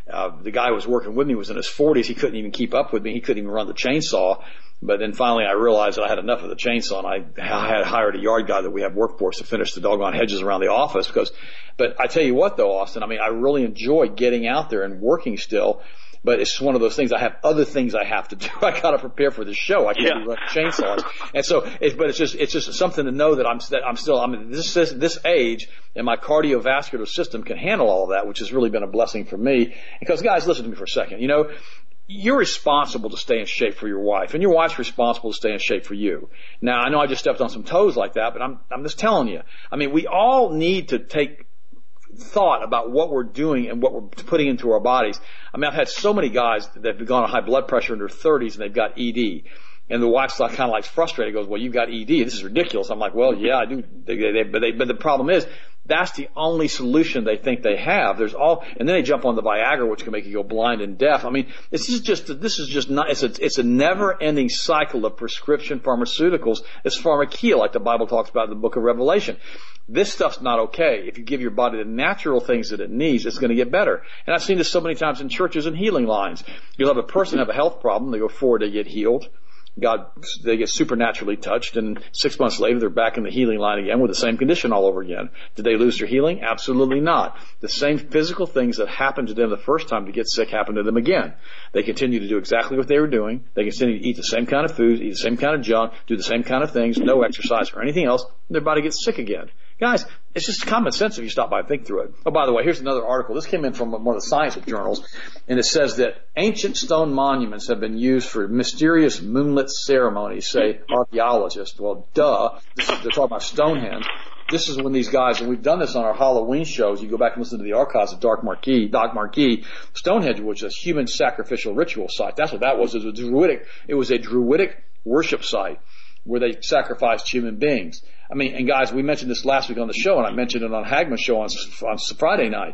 The guy who was working with me was in his 40s. He couldn't even keep up with me. He couldn't even run the chainsaw. But then finally I realized that I had enough of the chainsaw, and I had hired a yard guy that we have work for us to finish the doggone hedges around the office. But I tell you what though, Austin, I mean, I really enjoy getting out there and working still. But it's one of those things. I have other things I have to do. I got to prepare for this show. I can't be running chainsaws, and so. But it's just something to know that I'm in this age, and my cardiovascular system can handle all of that, which has really been a blessing for me. Because guys, listen to me for a second. You know, you're responsible to stay in shape for your wife, and your wife's responsible to stay in shape for you. Now, I know I just stepped on some toes like that, but I'm just telling you. I mean, we all need to take thought about what we're doing and what we're putting into our bodies. I mean, I've had so many guys that have gone on high blood pressure in their 30s and they've got ED. And the wife's kind of like frustrated, goes, well, you've got ED. This is ridiculous. I'm like, well, yeah, I do. But the problem is, that's the only solution they think they have. And then they jump on the Viagra, which can make you go blind and deaf. I mean, this is just not, it's a never-ending cycle of prescription pharmaceuticals. It's pharmakia, like the Bible talks about in the book of Revelation. This stuff's not okay. If you give your body the natural things that it needs, it's going to get better. And I've seen this so many times in churches and healing lines. You'll have a person have a health problem. They go forward, they get healed. They get supernaturally touched, and 6 months later they're back in the healing line again with the same condition all over again. Did they lose their healing? Absolutely not. The same physical things that happened to them the first time to get sick happened to them again. They continue to do exactly what they were doing. They continue to eat the same kind of foods, eat the same kind of junk, do the same kind of things, no exercise or anything else, and their body gets sick again. Guys, it's just common sense if you stop by and think through it. Oh, by the way, here's another article. This came in from one of the scientific journals, and it says that ancient stone monuments have been used for mysterious moonlit ceremonies, say archaeologists. Well, duh. They're talking about Stonehenge. This is when these guys, and we've done this on our Halloween shows, you go back and listen to the archives of Doc Marquis, Stonehenge was a human sacrificial ritual site. That's what that was. It was a druidic worship site where they sacrificed human beings. I mean, and guys, we mentioned this last week on the show, and I mentioned it on Hagmann's show on Friday night.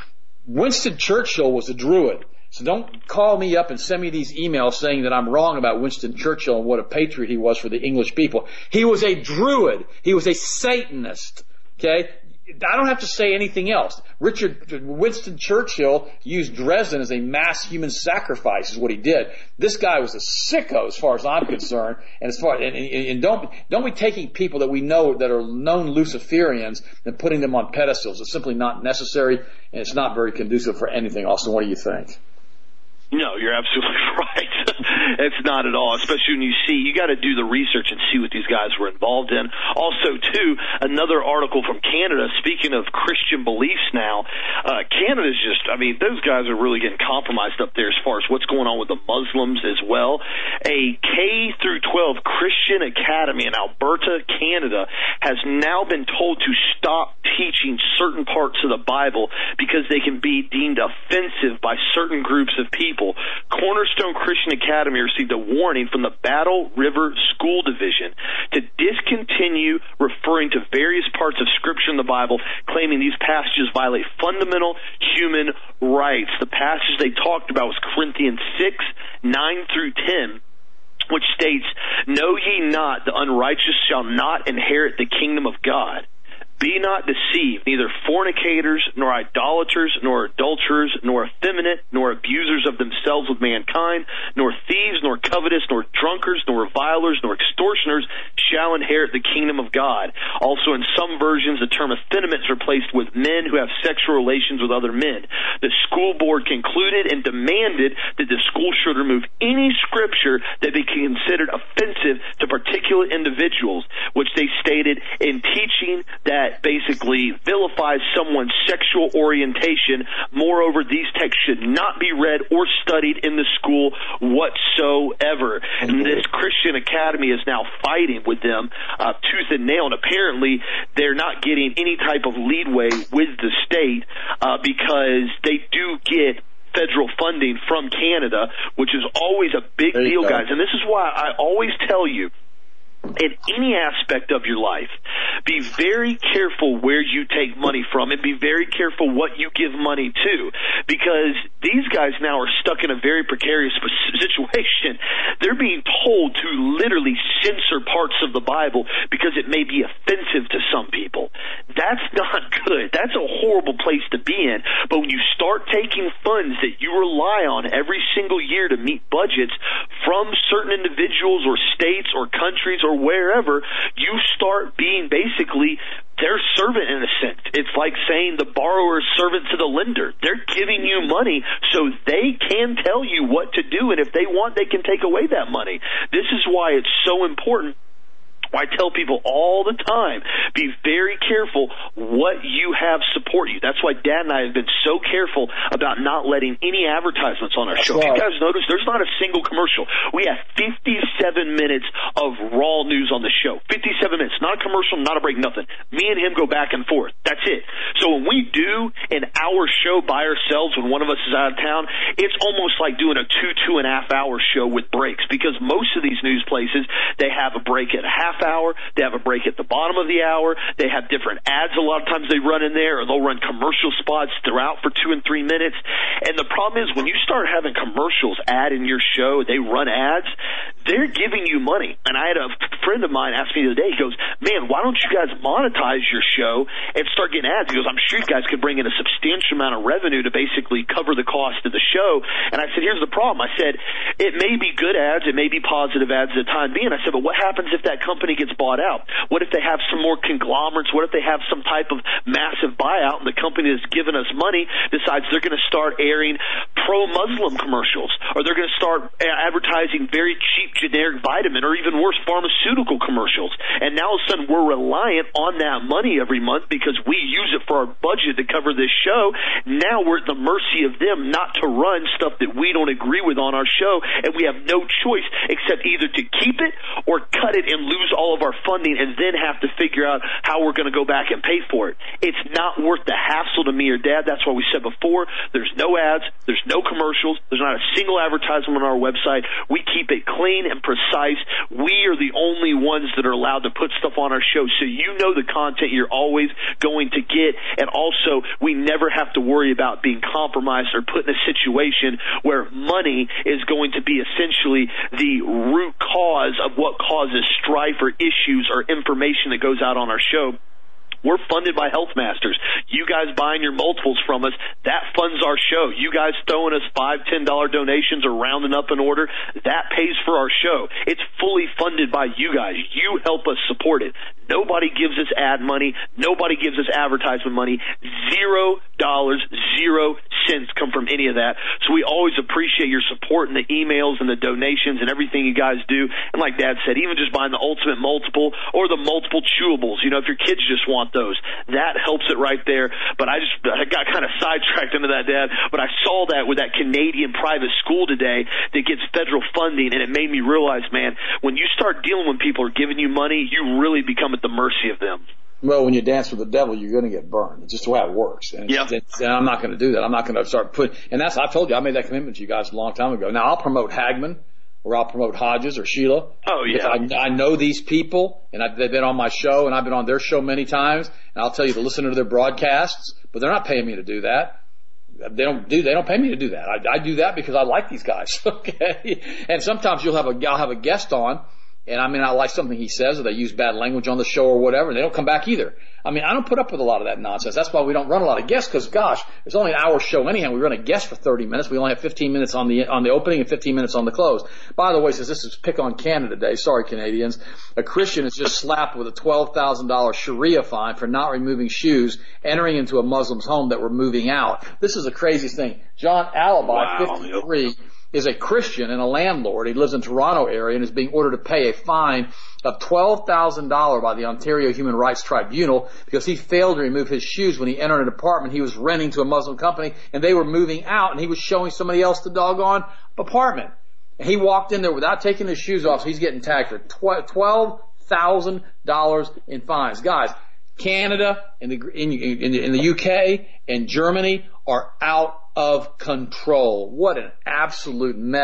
Winston Churchill was a druid. So don't call me up and send me these emails saying that I'm wrong about Winston Churchill and what a patriot he was for the English people. He was a druid. He was a Satanist. Okay? I don't have to say anything else. Winston Churchill used Dresden as a mass human sacrifice is what he did. This guy was a sicko as far as I'm concerned. And don't be taking people that we know that are known Luciferians and putting them on pedestals. It's simply not necessary, and it's not very conducive for anything. Austin, what do you think? No, you're absolutely right. It's not at all, especially when you got to do the research and see what these guys were involved in. Also, too, another article from Canada, speaking of Christian beliefs now, Canada's those guys are really getting compromised up there as far as what's going on with the Muslims as well. A K through 12 Christian academy in Alberta, Canada, has now been told to stop teaching certain parts of the Bible because they can be deemed offensive by certain groups of people. Cornerstone Christian Academy received a warning from the Battle River School Division to discontinue referring to various parts of Scripture in the Bible, claiming these passages violate fundamental human rights. The passage they talked about was Corinthians 6, 9 through 10, which states, "Know ye not, the unrighteous shall not inherit the kingdom of God. Be not deceived, neither fornicators, nor idolaters, nor adulterers, nor effeminate, nor abusers of themselves with mankind, nor thieves, nor covetous, nor drunkards, nor revilers, nor extortioners shall inherit the kingdom of God." Also, in some versions, the term effeminate is replaced with men who have sexual relations with other men. The school board concluded and demanded that the school should remove any scripture that be considered offensive to particular individuals, which they stated in teaching that basically vilifies someone's sexual orientation. Moreover, these texts should not be read or studied in the school whatsoever. And this Christian Academy is now fighting with them tooth and nail, and apparently they're not getting any type of leadway with the state because they do get federal funding from Canada, which is always a big deal, guys. And this is why I always tell you, in any aspect of your life, be very careful where you take money from and be very careful what you give money to, because these guys now are stuck in a very precarious situation. They're being told to literally censor parts of the Bible because it may be offensive to some people. That's not good. That's a horrible place to be in. But when you start taking funds that you rely on every single year to meet budgets from certain individuals or states or countries or wherever, you start being basically their servant in a sense. It's like saying the borrower is servant to the lender. They're giving you money so they can tell you what to do, and if they want, they can take away that money. This is why it's so important. I tell people all the time, be very careful what you have support you. That's why Dad and I have been so careful about not letting any advertisements on our show. If you guys notice, there's not a single commercial. We have 57 minutes of raw news on the show. 57 minutes. Not a commercial, not a break, nothing. Me and him go back and forth. That's it. So when we do an hour show by ourselves when one of us is out of town, it's almost like doing a 2.5 hour show with breaks, because most of these news places, they have a break at a half hour, they have a break at the bottom of the hour, they have different ads a lot of times they run in there, or they'll run commercial spots throughout for 2 and 3 minutes. And the problem is when you start having commercials add in your show, they run ads, they're giving you money. And I had a friend of mine ask me the other day, he goes, man, why don't you guys monetize your show and start getting ads? He goes, I'm sure you guys could bring in a substantial amount of revenue to basically cover the cost of the show. And I said, here's the problem. I said, it may be good ads, it may be positive ads at the time being. I said, but what happens if that company gets bought out? What if they have some more conglomerates? What if they have some type of massive buyout and the company that's given us money decides they're going to start airing pro-Muslim commercials, or they're going to start advertising very cheap generic vitamin or even worse pharmaceutical commercials, and now all of a sudden we're reliant on that money every month because we use it for our budget to cover this show. Now we're at the mercy of them not to run stuff that we don't agree with on our show, and we have no choice except either to keep it or cut it and lose all of our funding and then have to figure out how we're going to go back and pay for it. It's not worth the hassle to me or Dad. That's why we said before, there's no ads, there's no commercials, there's not a single advertisement on our website. We keep it clean and precise. We are the only ones that are allowed to put stuff on our show, so you know the content you're always going to get, and also we never have to worry about being compromised or put in a situation where money is going to be essentially the root cause of what causes strife or issues or information that goes out on our show. We're funded by Health Masters. You guys buying your multiples from us, that funds our show. You guys throwing us $5, $10 donations or rounding up an order, that pays for our show. It's fully funded by you guys. You help us support it. Nobody gives us ad money. Nobody gives us advertisement money. $0, 0 cents come from any of that. So we always appreciate your support and the emails and the donations and everything you guys do. And like Dad said, even just buying the ultimate multiple or the multiple chewables, you know, if your kids just want those, that helps it right there. But I got kind of sidetracked into that, Dad. But I saw that with that Canadian private school today that gets federal funding, and it made me realize, man, when you start dealing with people who are giving you money, you really become at the mercy of them. Well, when you dance with the devil, you're going to get burned. It's just the way it works. And, yep. And I'm not going to do that. I'm not going to start putting, and that's, I told you, I made that commitment to you guys a long time ago. Now, I'll promote Hagman, or I'll promote Hodges or Sheila. Oh, yeah. I know these people, and they've been on my show, and I've been on their show many times, and I'll tell you to listen to their broadcasts, but they're not paying me to do that. They don't pay me to do that. I do that because I like these guys. Okay. And sometimes I'll have a guest on, and I mean, I like something he says, or they use bad language on the show or whatever, and they don't come back either. I mean, I don't put up with a lot of that nonsense. That's why we don't run a lot of guests, because gosh, it's only an hour show anyhow. We run a guest for 30 minutes. We only have 15 minutes on the opening and 15 minutes on the close. By the way, since this is Pick on Canada Day, sorry Canadians, a Christian is just slapped with a $12,000 Sharia fine for not removing shoes entering into a Muslim's home that were moving out. This is the craziest thing. John Alibi, 53, is a Christian and a landlord. He lives in Toronto area and is being ordered to pay a fine of $12,000 by the Ontario Human Rights Tribunal because he failed to remove his shoes when he entered an apartment he was renting to a Muslim company, and they were moving out, and he was showing somebody else the doggone apartment. And he walked in there without taking his shoes off, so he's getting taxed for $12,000 in fines. Guys, Canada and in the UK and Germany are out of control. What an absolute mess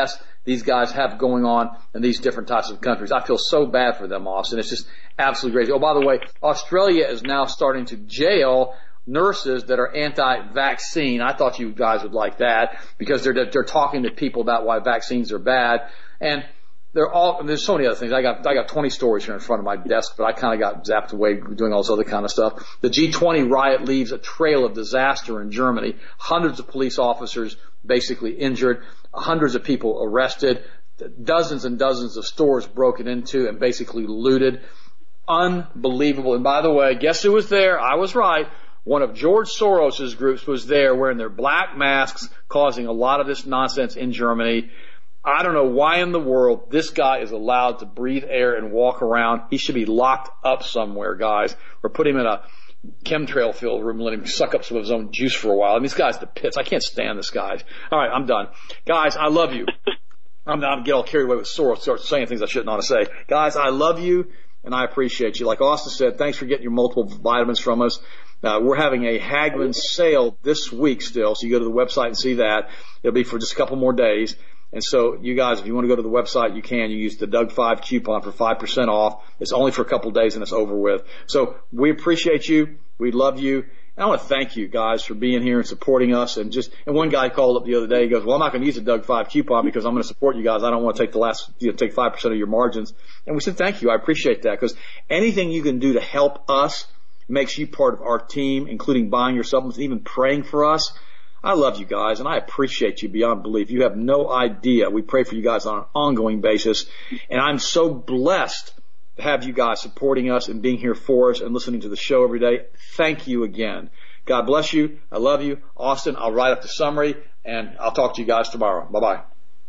these guys have going on in these different types of countries. I feel so bad for them, Austin. It's just absolutely crazy. Oh, by the way, Australia is now starting to jail nurses that are anti-vaccine. I thought you guys would like that because they're talking to people about why vaccines are bad. And there's so many other things. I got 20 stories here in front of my desk, but I kind of got zapped away doing all this other kind of stuff. The G20 riot leaves a trail of disaster in Germany. Hundreds of police officers basically injured, hundreds of people arrested, dozens and dozens of stores broken into and basically looted. Unbelievable. And by the way, guess who was there? I was right. One of George Soros's groups was there wearing their black masks, causing a lot of this nonsense in Germany. I don't know why in the world this guy is allowed to breathe air and walk around. He should be locked up somewhere, guys, or put him in a chemtrail filled room and let him suck up some of his own juice for a while. I mean, these guys the pits. I can't stand this guy. All right, I'm done. Guys, I love you. I'm get all carried away with Soros, start saying things I shouldn't ought to say. Guys, I love you and I appreciate you. Like Austin said, thanks for getting your multiple vitamins from us. We're having a Hagman sale this week still, so you go to the website and see that. It'll be for just a couple more days. And so you guys, if you want to go to the website, you can. You use the Doug5 coupon for 5% off. It's only for a couple of days and it's over with. So we appreciate you. We love you. And I want to thank you guys for being here and supporting us. And one guy called up the other day. He goes, well, I'm not going to use the Doug5 coupon because I'm going to support you guys. I don't want to take take 5% of your margins. And we said, thank you. I appreciate that because anything you can do to help us makes you part of our team, including buying your supplements, even praying for us. I love you guys, and I appreciate you beyond belief. You have no idea. We pray for you guys on an ongoing basis, and I'm so blessed to have you guys supporting us and being here for us and listening to the show every day. Thank you again. God bless you. I love you. Austin, I'll write up the summary, and I'll talk to you guys tomorrow. Bye-bye.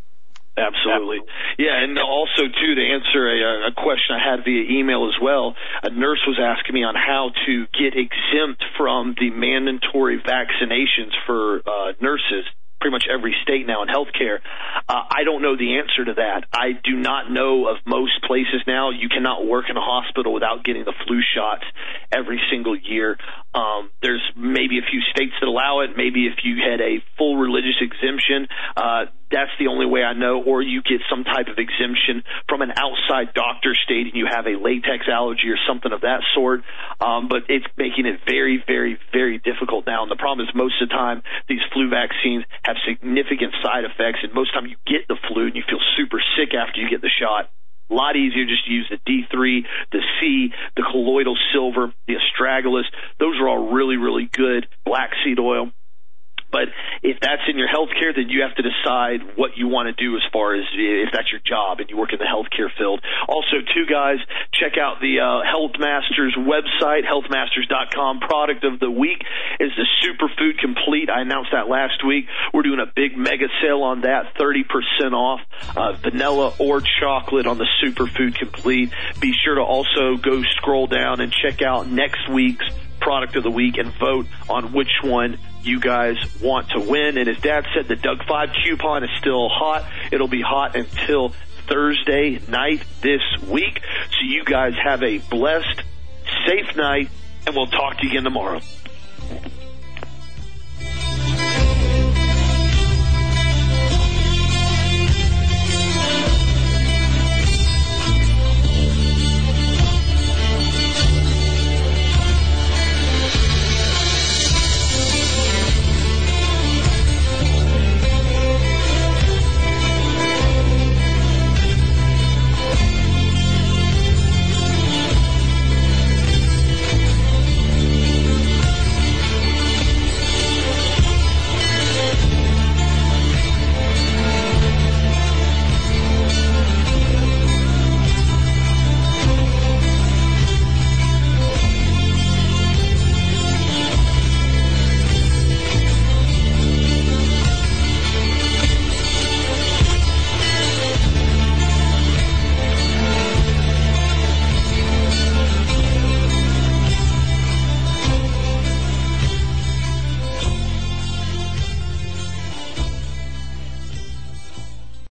Absolutely. Yeah, and also, too, to answer a question I had via email as well, a nurse was asking me on how to get exempt from the mandatory vaccinations for nurses, pretty much every state now in healthcare. I don't know the answer to that. I do not know of most places now. You cannot work in a hospital without getting the flu shots every single year. There's maybe a few states that allow it. Maybe if you had a full religious exemption, that's the only way I know, or you get some type of exemption from an outside doctor stating you have a latex allergy or something of that sort. But it's making it very, very, very difficult now. And the problem is most of the time these flu vaccines have significant side effects, and most of the time you get the flu and you feel super sick after you get the shot. A lot easier just to use the D3, the C, the colloidal silver, the astragalus. Those are all really, really good. Black seed oil. But if that's in your health care, then you have to decide what you want to do as far as if that's your job and you work in the healthcare field. Also, too, guys, check out the Health Masters website, healthmasters.com. Product of the week is the Superfood Complete. I announced that last week. We're doing a big mega sale on that, 30% off, vanilla or chocolate on the Superfood Complete. Be sure to also go scroll down and check out next week's Product of the Week and vote on which one you guys want to win. And as Dad said, the Doug5 coupon is still hot. It'll be hot until Thursday night this week. So you guys have a blessed, safe night, and we'll talk to you again tomorrow.